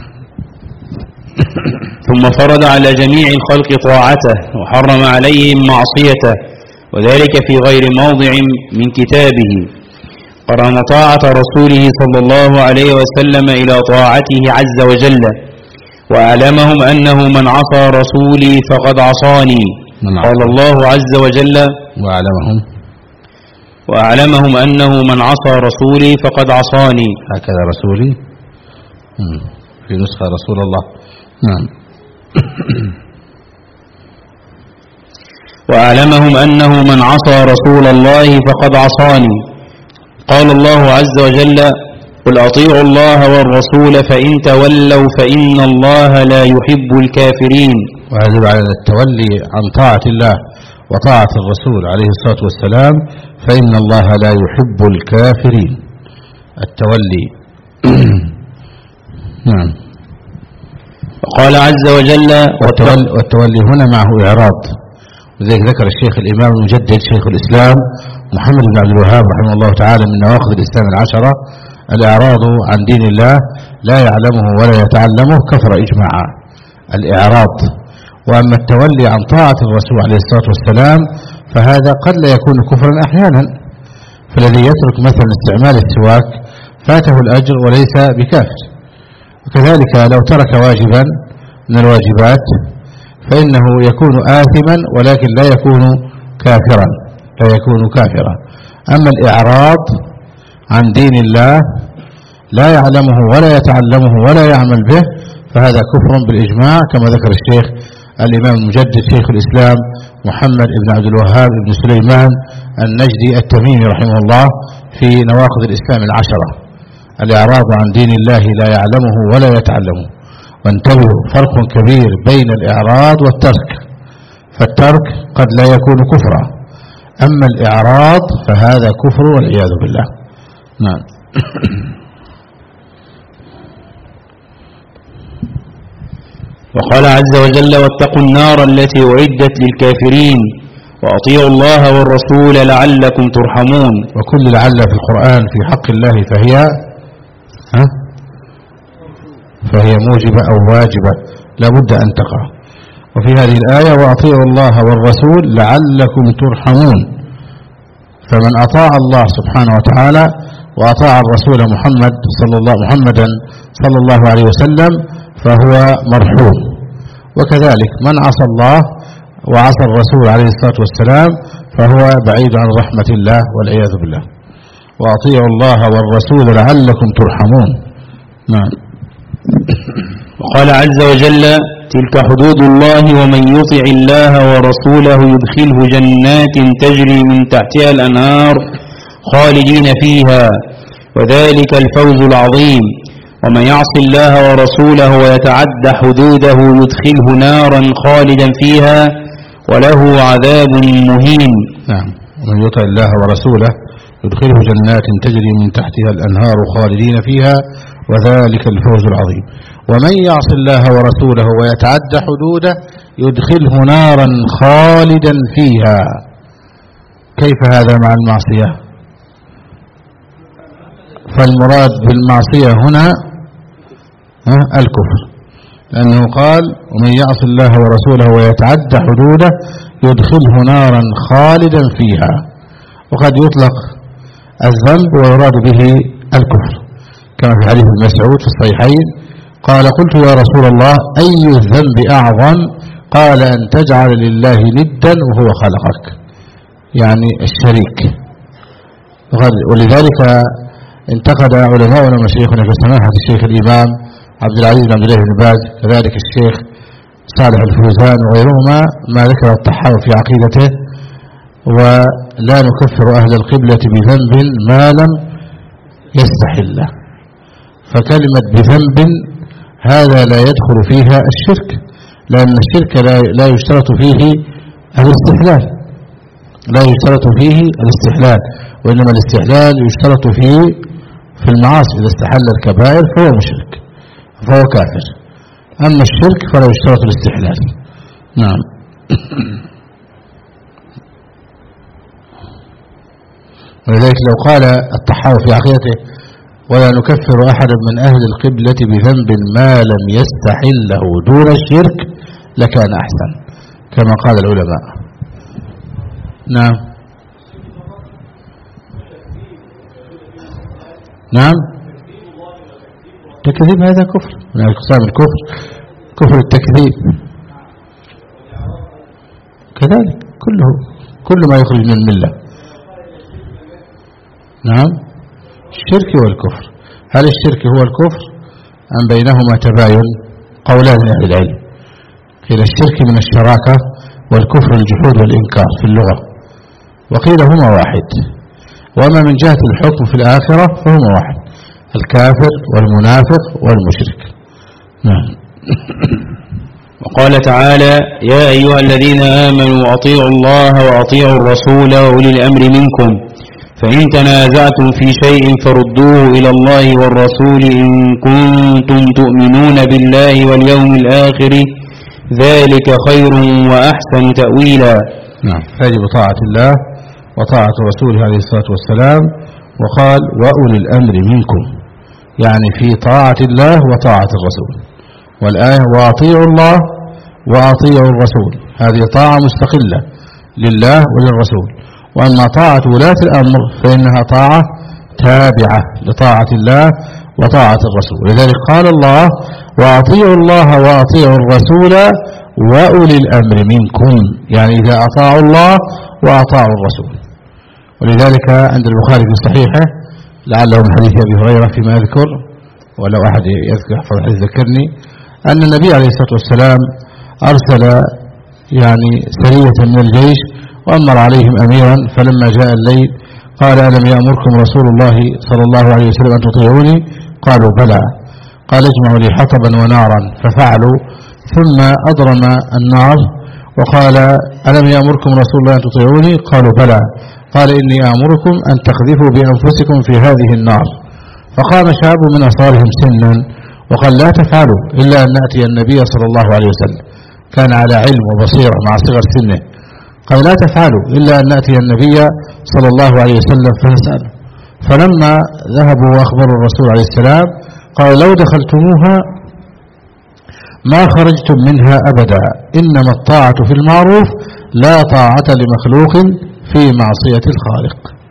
ثم فرض على جميع الخلق طاعته وحرم عليهم معصيته، وذلك في غير موضع من كتابه. قرن طاعة رسوله صلى الله عليه وسلم إلى طاعته عز وجل، وأعلمهم أنه من عصى رسولي فقد عصاني. قال الله عز وجل وأعلمهم وأعلمهم أنه من عصى رسولي فقد عصاني. هكذا رسولي في نسخة رسول الله. نعم. وأعلمهم أنه من عصى رسول الله فقد عصاني. قال الله عز وجل قل أطيعوا الله والرسول فإن تولوا فإن الله لا يحب الكافرين. وهذا على التولي عن طاعة الله وطاعة الرسول عليه الصلاة والسلام، فإن الله لا يحب الكافرين. التولي. نعم. قال عز وجل والتولي, والتولي هنا معه إعراض، وذلك ذكر الشيخ الإمام المجدد شيخ الإسلام محمد بن عبد الوهاب رحمه الله تعالى من نواقض الإسلام العشرة: الإعراض عن دين الله لا يعلمه ولا يتعلمه كفر إجماعا، الإعراض. وأما التولي عن طاعة الرسول عليه الصلاة والسلام فهذا قد لا يكون كفرا أحيانا، فالذي يترك مثلا استعمال السواك فاته الأجر وليس بكافر. وكذلك لو ترك واجبا من الواجبات فإنه يكون آثما ولكن لا يكون كافرا لا يكون كافرا. أما الإعراض عن دين الله لا يعلمه ولا يتعلمه ولا يعمل به فهذا كفر بالإجماع، كما ذكر الشيخ الإمام المجدد شيخ الإسلام محمد بن عبد الوهاب بن سليمان النجدي التميمي رحمه الله في نواقض الإسلام العشرة: الإعراض عن دين الله لا يعلمه ولا يتعلمه. وانتبهوا، فرق كبير بين الإعراض والترك، فالترك قد لا يكون كفرا، أما الإعراض فهذا كفر والعياذ بالله. نعم. وقال عز وجل واتقوا النار التي أعدت للكافرين وأطيعوا الله والرسول لعلكم ترحمون. وكل لعل في القرآن في حق الله فهي ها فهي موجبة أو واجبة لا بد أن تقع. وفي هذه الآية وأطيعوا الله والرسول لعلكم ترحمون، فمن أطاع الله سبحانه وتعالى وأطاع الرسول محمد صلى الله محمدا صلى الله عليه وسلم فهو مرحوم. وكذلك من عصى الله وعصى الرسول عليه الصلاة والسلام فهو بعيد عن رحمة الله والعياذ بالله. وأطيعوا الله والرسول لعلكم ترحمون. نعم. وقال عز وجل: تلك حدود الله ومن يطع الله ورسوله يدخله جنات تجري من تحتها الأنهار خالدين فيها وذلك الفوز العظيم. ومن يعص الله ورسوله ويتعد حدوده يدخله نارا خالدا فيها وله عذاب مهين. نعم. ومن يطع الله ورسوله يدخله جنات تجري من تحتها الأنهار خالدين فيها وذلك الفوز العظيم. ومن يعص الله ورسوله ويتعد حدوده يدخله نارا خالدا فيها. كيف هذا مع المعصية؟ فالمراد بالمعصية هنا الكفر، لأنه قال: ومن يعص الله ورسوله ويتعد حدوده يدخله نارا خالدا فيها. وقد يطلق الذنب ويراد به الكفر، كما في حديث ابن مسعود في الصحيحين قال: قلت يا رسول الله أي الذنب أعظم؟ قال: أن تجعل لله ندا وهو خلقك، يعني الشريك. ولذلك انتقد علماؤنا ومشايخنا في سماحة الشيخ الإمام عبد العزيز بن عبد الله بن باز، كذلك الشيخ صالح الفوزان وغيرهما، ما ذكر الطحاوي في عقيدته: ولا نكفر أهل القبلة بذنب ما لم يستحله. فكلمة بذنب هذا لا يدخل فيها الشرك، لأن الشرك لا, لا يشترط فيه الاستحلال لا يشترط فيه الاستحلال وإنما الاستحلال يشترط فيه في المعاصي. إذا استحل الكبائر فهو مشرك فهو كافر، أما الشرك فلا يشترط الاستحلال. نعم. ولذلك لو قال الطحاوي في عقيدته: ولا نكفر أحدا من أهل القبلة بذنب ما لم يستحله دون الشرك لكان أحسن، كما قال العلماء. نعم. نعم. تكذيب هذا كفر من أقسام الكفر، كفر التكذيب كذلك كله كل ما يخرج من الملة. نعم. الشرك والكفر، هل الشرك هو الكفر أم بينهما تباين؟ قولان لأهل العلم. قيل الشرك من الشراكة والكفر الجحود والإنكار في اللغة، وقيل هما واحد. وأما من جهة الحكم في الآخرة فهما واحد: الكافر والمنافق والمشرك. نعم. وقال تعالى: يا أيها الذين آمنوا أطيعوا الله وأطيعوا الرسول وأولي الأمر منكم فإن تنازعتم في شيء فردوه إلى الله والرسول إن كنتم تؤمنون بالله واليوم الآخر ذلك خير وأحسن تأويلا. نعم. فيجب طاعة الله وطاعة رسوله عليه الصلاة والسلام. وقال: وأولي الأمر منكم، يعني في طاعة الله وطاعة الرسول. والآية: وأطيعوا الله وأطيعوا الرسول، هذه طاعة مستقلة لله وللرسول. وأما طاعة ولاة الأمر فإنها طاعة تابعة لطاعة الله وطاعة الرسول. لذلك قال الله: وأطيعوا الله وأطيعوا الرسول وأولي الأمر منكم، يعني إذا أطاعوا الله وأطاعوا الرسول. ولذلك عند البخاري في صحيحه، لعله من حديث أبي هريرة فيما أذكر، ولو أحد يذكر يحفظ حديث ذكرني، أن النبي عليه الصلاة والسلام أرسل يعني سرية من الجيش وأمر عليهم أميرا، فلما جاء الليل قال: ألم يأمركم رسول الله صلى الله عليه وسلم أن تطيعوني؟ قالوا: بلى. قال: اجمعوا لي حطبا ونارا، ففعلوا، ثم أضرم النار وقال: ألم يأمركم رسول الله أن تطيعوني؟ قالوا: بلى. قال: إني آمركم أن تقذفوا بأنفسكم في هذه النار. فقام شاب من أصغرهم سنا وقال: لا تفعلوا إلا أن نأتي النبي صلى الله عليه وسلم، كان على علم وبصيرة مع صغر سنه. قال: لا تفعلوا إلا أن نأتي النبي صلى الله عليه وسلم فنسأله. فلما ذهبوا وأخبروا الرسول عليه السلام قال: لو دخلتموها ما خرجتم منها أبدا، إنما الطاعة في المعروف لا طاعة لمخلوق في معصية الخالق.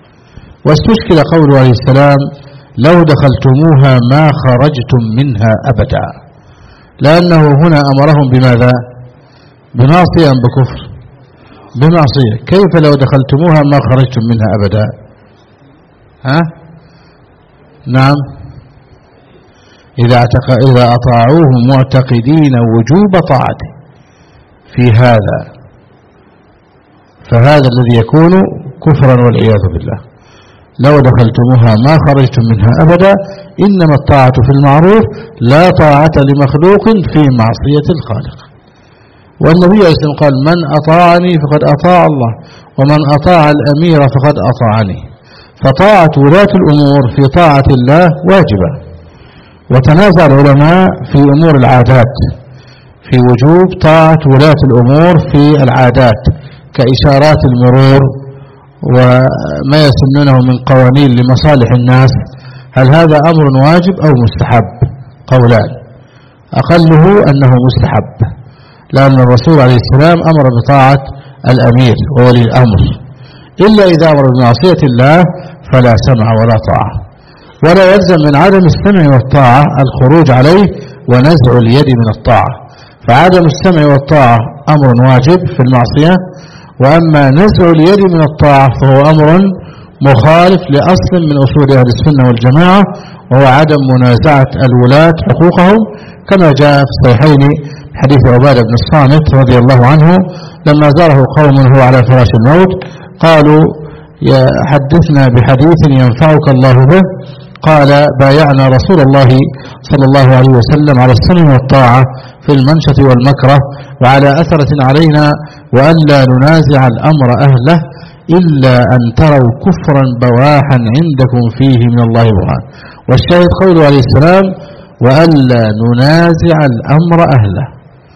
واستشكل قوله عليه السلام لو دخلتموها ما خرجتم منها أبدا، لأنه هنا أمرهم بماذا؟ بمعصية أم بكفر؟ بمعصية. كيف لو دخلتموها ما خرجتم منها أبدا؟ ها؟ نعم، إذا إذا أطاعوه معتقدين وجوب طاعته في هذا، فهذا الذي يكون كفرا والعياذ بالله. لو دخلتموها ما خرجتم منها أبدا، إنما الطاعة في المعروف، لا طاعة لمخلوق في معصية الخالق. والنبي عليه الصلاة والسلام قال من أطاعني فقد أطاع الله، ومن أطاع الأمير فقد أطاعني. فطاعة ولاة الأمور في طاعة الله واجبة. وتنازع العلماء في أمور العادات في وجوب طاعة ولاة الأمور في العادات كإشارات المرور وما يسنونه من قوانين لمصالح الناس، هل هذا أمر واجب أو مستحب؟ قولان، أقله أنه مستحب، لأن الرسول عليه السلام أمر بطاعة الأمير وولي الأمر، إلا إذا أمر بمعصية الله فلا سمع ولا طاعة. ولا يلزم من عدم السمع والطاعة الخروج عليه ونزع اليد من الطاعة، فعدم السمع والطاعة أمر واجب في المعصية، وأما نزع اليد من الطاعة فهو أمر مخالف لأصل من أصول أهل السنة والجماعة، وهو عدم منازعة الولاة حقوقهم، كما جاء في الصحيحين حديث عبادة بن الصامت رضي الله عنه لما زاره قوم هو على فراش الموت قالوا حدثنا بحديث ينفعك الله به، قال بايعنا رسول الله صلى الله عليه وسلم على السمع والطاعة في المنشة والمكره وعلى أثرة علينا، وأن لا ننازع الأمر أهله إلا أن تروا كفرا بواحا عندكم فيه من الله برهان. والشاهد قوله عليه السلام وأن لا ننازع الأمر أهله،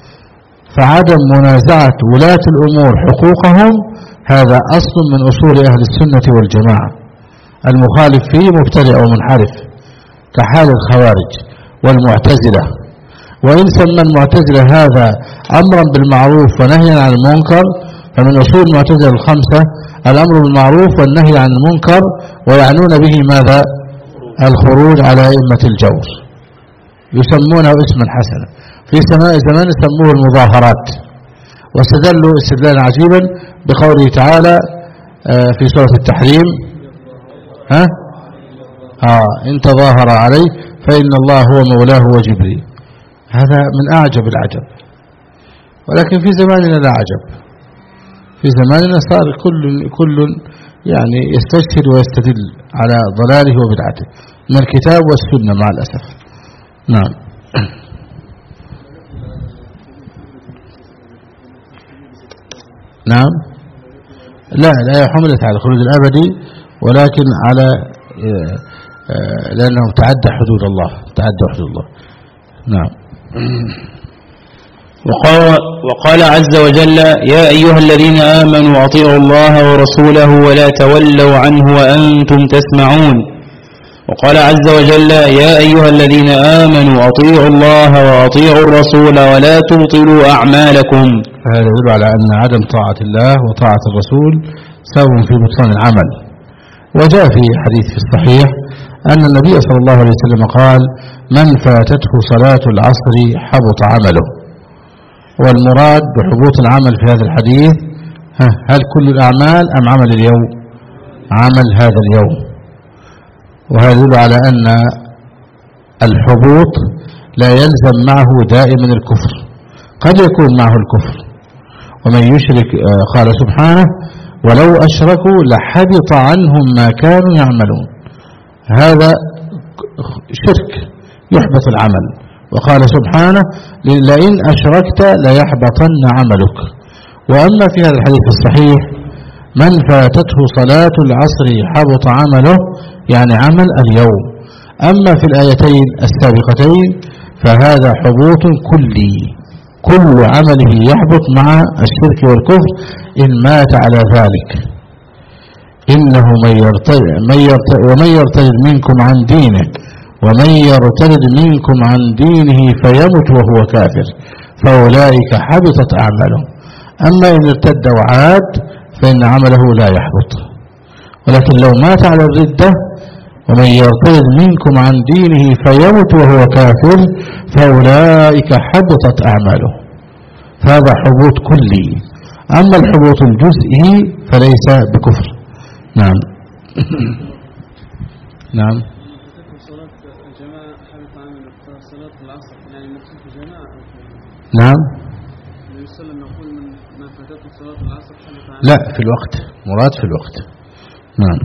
فعدم منازعة ولاة الأمور حقوقهم هذا أصل من أصول أهل السنة والجماعة. المخالف فيه مبتدع ومنحرف كحال الخوارج والمعتزلة. وإن سمى المعتزلة هذا أمرا بالمعروف ونهيا عن المنكر، فمن أصول المعتزلة الخمسة الأمر بالمعروف والنهي عن المنكر، ويعنون به ماذا؟ الخروج على أئمة الجور، يسمونه اسما حسنا. في سماء زمان سموه المظاهرات، واستدلوا استدلالا عجيبا بقوله تعالى في سورة التحريم ها آه إن تظاهر عليه فإن الله هو مولاه وجبريل. هذا من أعجب العجب، ولكن في زماننا لا عجب. في زماننا صار كل كل يعني يستشهد ويستدل على ضلاله وبدعته من الكتاب والسنة مع الأسف. نعم. نعم، لا لا حملت على الخلود الأبدي، ولكن على لأنهم تعدى حدود الله، تعدى حدود الله. نعم. وقال, وقال عز وجل يا أيها الذين آمنوا أطيعوا الله ورسوله ولا تولوا عنه وأنتم تسمعون. وقال عز وجل يا أيها الذين آمنوا أطيعوا الله وأطيعوا الرسول ولا تبطلوا أعمالكم. هذا يدل على أن عدم طاعة الله وطاعة الرسول سبب في بطلان العمل. وجاء في حديث في الصحيح أن النبي صلى الله عليه وسلم قال من فاتته صلاة العصر حبط عمله. والمراد بحبوط العمل في هذا الحديث هل كل الأعمال أم عمل اليوم؟ عمل هذا اليوم. وهذا يدل على أن الحبوط لا يلزم معه دائما الكفر، قد يكون معه الكفر. ومن يشرك قال سبحانه ولو أشركوا لحبط عنهم ما كانوا يعملون. هذا شرك يحبط العمل. وقال سبحانه لئن أشركت ليحبطن عملك. وأما في هذا الحديث الصحيح من فاتته صلاة العصر حبط عمله، يعني عمل اليوم. أما في الآيتين السابقتين فهذا حبوط كلي، كل عمله يحبط مع الشرك والكفر إن مات على ذلك. إنه من يرتد من يرتد ومن يرتد منكم عن دينه ومن يرتد منكم عن دينه فيمت وهو كافر فأولئك حبطت أعمالهم. أما إن ارتد وعاد فإن عمله لا يحبط. ولكن لو مات على الردة ومن يرتد منكم عن دينه فيمت وهو كافر فأولئك حبطت أعماله. فهذا حبوط كلي. أما الحبوط الجزئي فليس بكفر. نعم. نعم. نعم. لا، في الوقت، مراد في الوقت. نعم.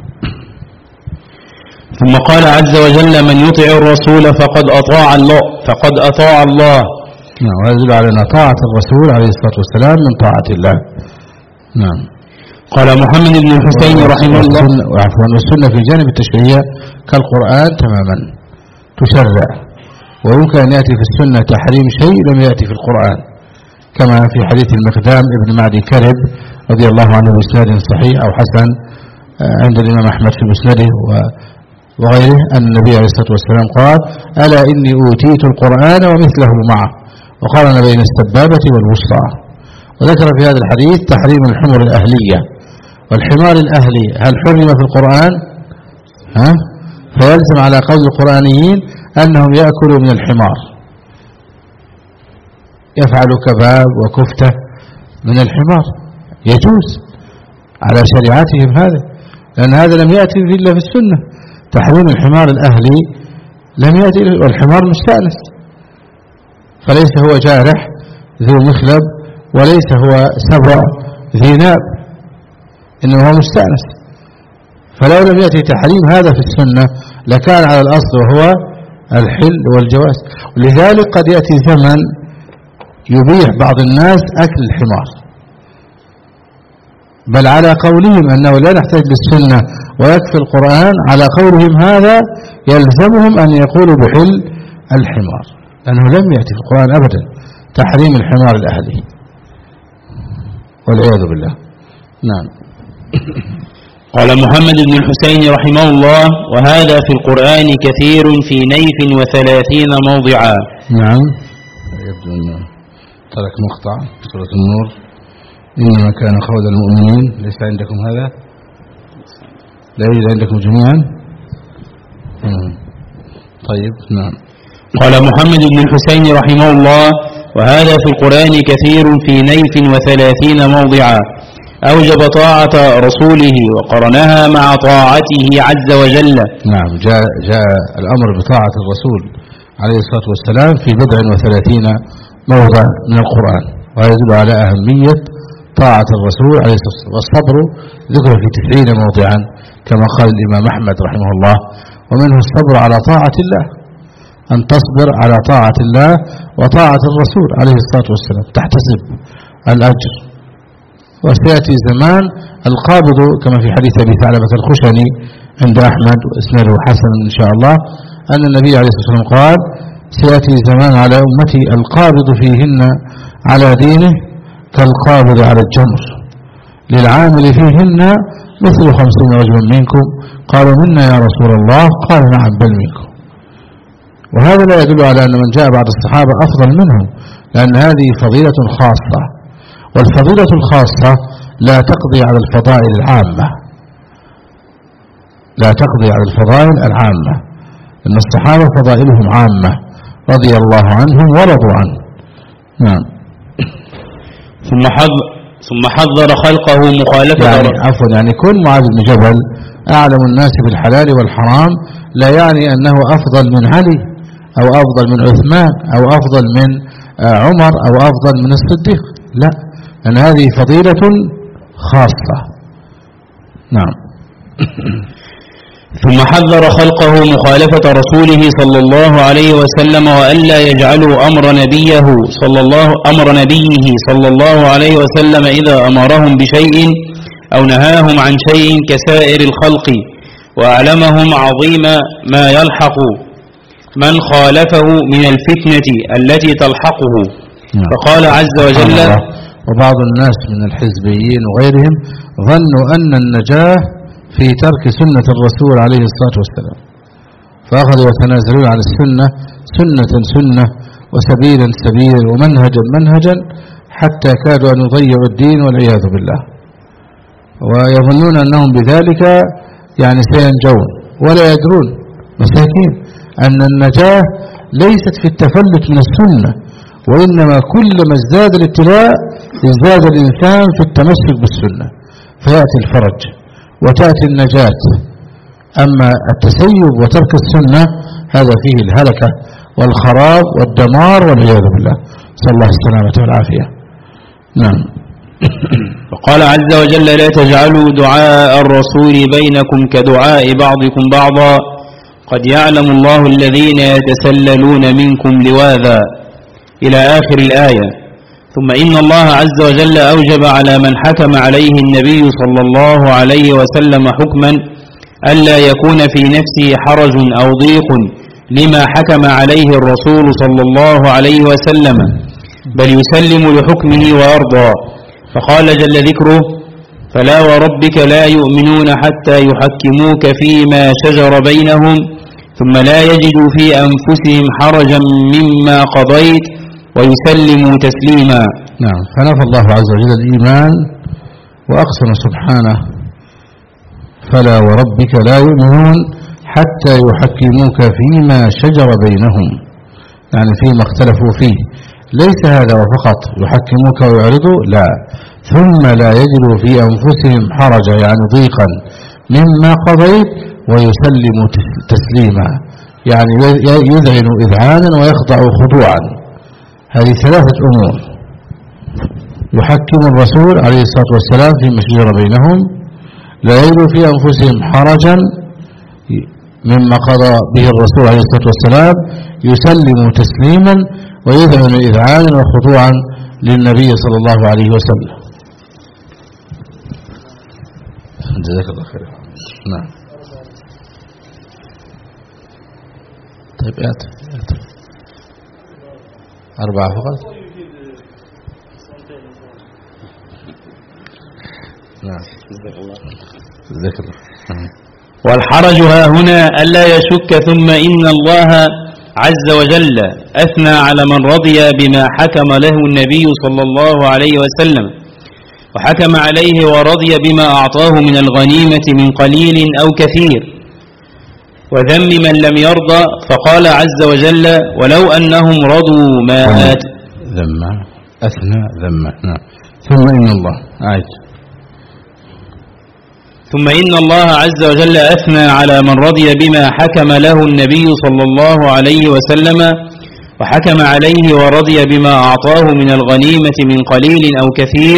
ثم قال عز وجل: من يطع الرسول فقد أطاع الله فقد أطاع الله. نعم، وهذا يدل على أن طاعة الرسول عليه الصلاة والسلام من طاعة الله. نعم. قال محمد بن الحسين رحمه الله: وعفوا، والسنة في جانب التشريع كالقرآن تماما تشرع، ويمكن أن يأتي في السنة تحريم شيء لم يأتي في القرآن، كما في حديث المقدام ابن معدي كرب رضي الله عنه بإسناد صحيح أو حسن عند الإمام أحمد في مسنده وغيره أن النبي عليه الصلاة والسلام قال: ألا إني أوتيت القرآن ومثله معه، وقارن بين السبابة والوسطى. وذكر في هذا الحديث تحريم الحمر الأهلية. والحمار الأهلي هل حرم في القرآن؟ ها؟ فيلزم على قول القرآنيين أنهم يأكلوا من الحمار، يفعلوا كباب وكفتة من الحمار، يجوز على شريعتهم هذا، لأن هذا لم يأتي إلا في السنة. تحريم الحمار الأهلي لم يأتي، والحمار مستأنس، فليس هو جارح ذو مخلب وليس هو سبع ذي ناب، إنه هو مستأنس. فلو لم يأتي تحريم هذا في السنة لكان على الأصل وهو الحل والجواز. ولذلك قد يأتي زمن يبيح بعض الناس أكل الحمار، بل على قولهم أنه لا نحتاج للسنة ويكفي القرآن، على قولهم هذا يلزمهم أن يقولوا بحل الحمار، لأنه لم يأتي في القرآن أبدا تحريم الحمار الأهلي والعياذ بالله. نعم. قال محمد بن الحسين رحمه الله: وهذا في القرآن كثير في نيف وثلاثين موضعا. نعم. يبدو أنه ترك مقطع في سورة النور: إنما كان قول المؤمنين. ليس عندكم هذا؟ لا يوجد عندكم جميعا؟ طيب. نعم. قال محمد بن الحسين رحمه الله: وهذا في القرآن كثير في نيف وثلاثين موضعا، أوجب طاعة رسوله وقرنها مع طاعته عز وجل. نعم، جاء, جاء الأمر بطاعة الرسول عليه الصلاة والسلام في بضع وثلاثين موضع من القرآن، ويدل على أهمية طاعة الرسول عليه الصلاة والسلام. والصبر ذكر في تسعين موضعا كما قال الإمام أحمد رحمه الله، ومنه الصبر على طاعة الله، أن تصبر على طاعة الله وطاعة الرسول عليه الصلاة والسلام تحتسب الأجر. وسيأتي زمان القابض كما في حديث أبي ثعلبة الخشني عند أحمد وإسناده حسن إن شاء الله، أن النبي عليه الصلاة والسلام قال: سيأتي زمان على أمتي القابض فيهن على دينه كالقابض على الجمر، للعامل فيهن مثل خمسين رجلا منكم. قالوا: منا يا رسول الله؟ قال: نعم، بل منكم. وهذا لا يدل على أن من جاء بعد الصحابة أفضل منهم، لأن هذه فضيلة خاصة، والفضيلة الخاصة لا تقضي على الفضائل العامة، لا تقضي على الفضائل العامة، إن الصحابة فضائلهم عامة رضي الله عنهم ورضوا عنه. نعم. ثم حذر ثم حذر خلقه مخالفة يعني عفوا يعني كون معاذ بن جبل أعلم الناس بالحلال والحرام لا يعني أنه أفضل من علي أو أفضل من عثمان أو أفضل من عمر أو أفضل من الصديق، لا، أن هذه فضيلة خاصة. نعم. ثم حذر خلقه مخالفة رسوله صلى الله عليه وسلم، وألا يجعلوا أمر نبيه صلى الله أمر نبيه صلى الله عليه وسلم إذا أمرهم بشيء أو نهاهم عن شيء كسائر الخلق، وأعلمهم عظيم ما يلحق من خالفه من الفتنة التي تلحقه. نعم. فقال عز وجل: وبعض الناس من الحزبيين وغيرهم ظنوا أن النجاة في ترك سنة الرسول عليه الصلاة والسلام، فأخذوا يتنازلون عن السنة سنة سنة وسبيلا سبيلا ومنهجا منهجا، حتى كادوا أن يضيعوا الدين والعياذ بالله، ويظنون أنهم بذلك يعني سينجون ولا يدرون مساكين أن النجاة ليست في التفلت من السنة، وإنما كلما ازداد الابتلاء ازداد الإنسان في التمسك بالسنة فيأتي الفرج وتأتي النجاة. أما التسيب وترك السنة هذا فيه الهلكة والخراب والدمار والعياذ بالله، صلى الله السلامة والعافية. نعم. وقال عز وجل: لا تجعلوا دعاء الرسول بينكم كدعاء بعضكم بعضا قد يعلم الله الذين يتسللون منكم لواذا، إلى آخر الآية. ثم إن الله عز وجل أوجب على من حكم عليه النبي صلى الله عليه وسلم حكما ألا يكون في نفسه حرج أو ضيق لما حكم عليه الرسول صلى الله عليه وسلم، بل يسلم لحكمه ويرضى. فقال جل ذكره: فلا وربك لا يؤمنون حتى يحكموك فيما شجر بينهم ثم لا يجدوا في أنفسهم حرجا مما قضيت ويسلموا تسليما. نعم. فنفى الله عز وجل الإيمان وأقسم سبحانه: فلا وربك لا يؤمنون حتى يحكموك فيما شجر بينهم، يعني فيما اختلفوا فيه. ليس هذا وفقط يحكموك ويعرضوا، لا، ثم لا يجدوا في أنفسهم حرجا يعني ضيقا مما قضيت ويسلموا تسليما، يعني يذعن إذعانا ويخضع خضوعا. هذه ثلاثة أمور: يحكم الرسول عليه الصلاة والسلام فيما شجر بينهم، لا يجدوا في أنفسهم حرجا مما قضى به الرسول عليه الصلاة والسلام، يسلم تسليما ويذعن إذعانا وخضوعا للنبي صلى الله عليه وسلم. جزاك الله خير. نعم. طيب آت آت أربعة فقط. نعم. جزاك الله. والحرج ها هنا ألا يشك. ثم إن الله عز وجل أثنى على من رضي بما حكم له النبي صلى الله عليه وسلم، وحكم عليه ورضي بما أعطاه من الغنيمة من قليل أو كثير، وذم من لم يرضى، فقال عز وجل: ولو أنهم رضوا ما آت ذم أثنى ذم. نعم. ثم إن الله عايز ثم إن الله عز وجل أثنى على من رضي بما حكم له النبي صلى الله عليه وسلم، وحكم عليه ورضي بما أعطاه من الغنيمة من قليل أو كثير،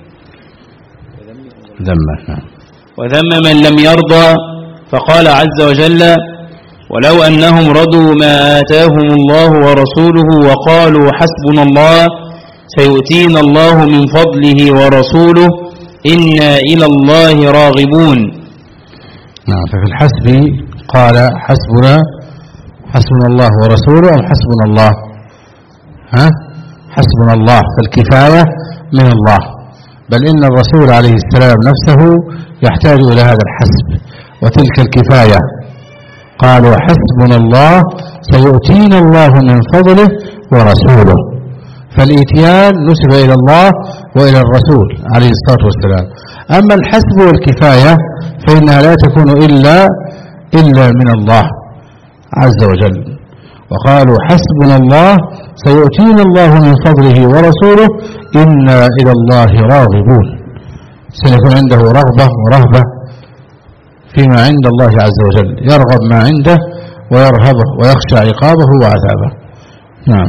ذم وذم من لم يرضى، فقال عز وجل: ولو أنهم رضوا ما آتاهم الله ورسوله وقالوا حسبنا الله سيؤتينا الله من فضله ورسوله إنا إلى الله راغبون. نعم. ففي الحسب قال حسبنا حسبنا الله ورسوله أم حسبنا الله؟ ها؟ حسبنا الله، فالكفاية من الله، بل إن الرسول عليه السلام نفسه يحتاج إلى هذا الحسب وتلك الكفاية. قالوا حسبنا الله سيؤتينا الله من فضله ورسوله، فالإتيان نسب إلى الله وإلى الرسول عليه الصلاة والسلام. أما الحسب والكفاية فإنها لا تكون إلا إلا من الله عز وجل. وقالوا حسبنا الله سيؤتينا الله من فضله ورسوله إنا إلى الله راغبون، سيكون عنده رغبة ورهبة فيما عند الله عز وجل، يرغب ما عنده ويرهبه ويخشى عقابه وعذابه. نعم.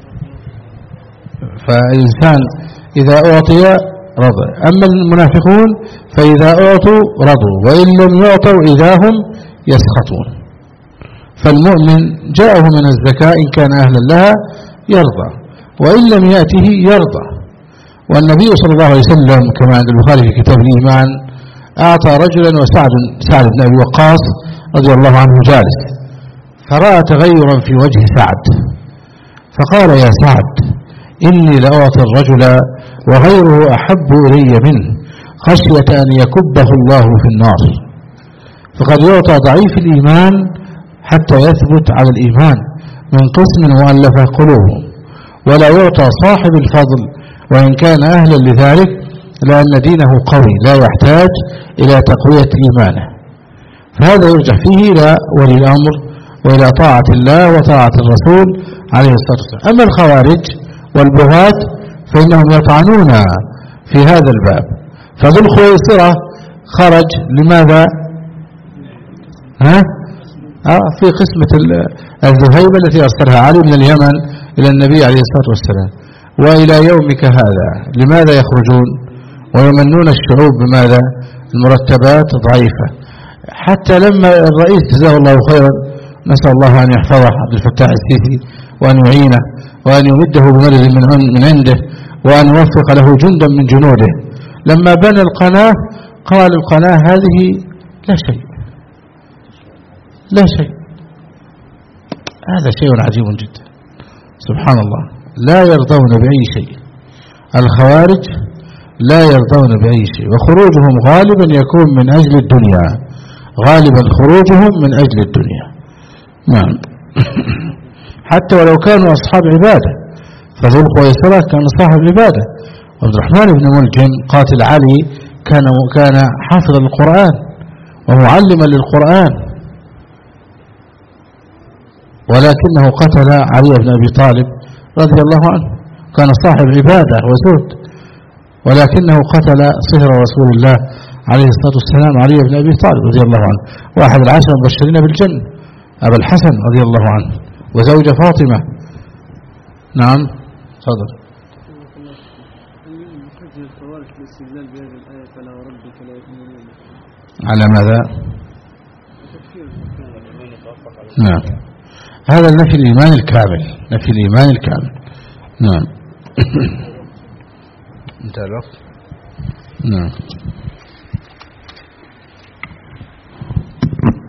فالإنسان إذا أعطي رضى، أما المنافقون فإذا أعطوا رضوا وإن لم يعطوا إذا هم يسخطون. فالمؤمن جاءه من الزكاة إن كان أهلا لها يرضى، وإن لم يأته يرضى. والنبي صلى الله عليه وسلم كما عند البخاري في كتاب الإيمان أعطى رجلا وسعد سعد بن أبي وقاص رضي الله عنه جالس، فرأى تغيرا في وجه سعد فقال: يا سعد إني لأعطي الرجل وغيره أحب إلي منه خشية أن يكبه الله في النار. فقد يعطى ضعيف الإيمان حتى يثبت على الإيمان من قسم مؤلفة قلوبهم، ولا يعطى صاحب الفضل وإن كان أهلا لذلك، لأن دينه قوي لا يحتاج إلى تقوية إيمانه. فهذا يرجع فيه إلى ولي الأمر وإلى طاعة الله وطاعة الرسول عليه الصلاة والسلام. أما الخوارج والبغاة فإنهم يطعنون في هذا الباب. فذو الخويصرة خرج لماذا؟ ها؟ آه في قسمة الذهيبة التي أرسلها علي من اليمن إلى النبي عليه الصلاة والسلام. وإلى يومك هذا لماذا يخرجون ويمنون الشعوب بماذا؟ المرتبات ضعيفة. حتى لما الرئيس جزاه الله خيرا، نسأل الله أن يحفظه عبد الفتاح السيسي وأن يعينه وأن يمده بمدد من عنده وأن يوفق له جندا من جنوده، لما بنى القناة قال القناة هذه لا شيء لا شيء. هذا شيء عجيب جدا سبحان الله. لا يرضون بأي شيء الخوارج، لا يرضون بأي شيء، وخروجهم غالبا يكون من أجل الدنيا، غالبا خروجهم من أجل الدنيا. نعم. حتى ولو كانوا أصحاب عبادة، فذو الخويصرة كان صاحب عبادة. عبد الرحمن بن ملجم قاتل علي كان كان حافظا للقرآن ومعلما للقرآن، ولكنه قتل علي بن أبي طالب رضي الله عنه، كان صاحب عبادة وزهد، ولكنه قتل صهر رسول الله عليه الصلاة والسلام علي بن أبي طالب رضي الله عنه، واحد العشر المبشرين بالجنة، أبا الحسن رضي الله عنه وزوجة فاطمة. نعم تفضل. على ماذا؟ نعم هذا نفي الإيمان الكامل، نفي الإيمان الكامل. نعم انتهى الوقت. نعم.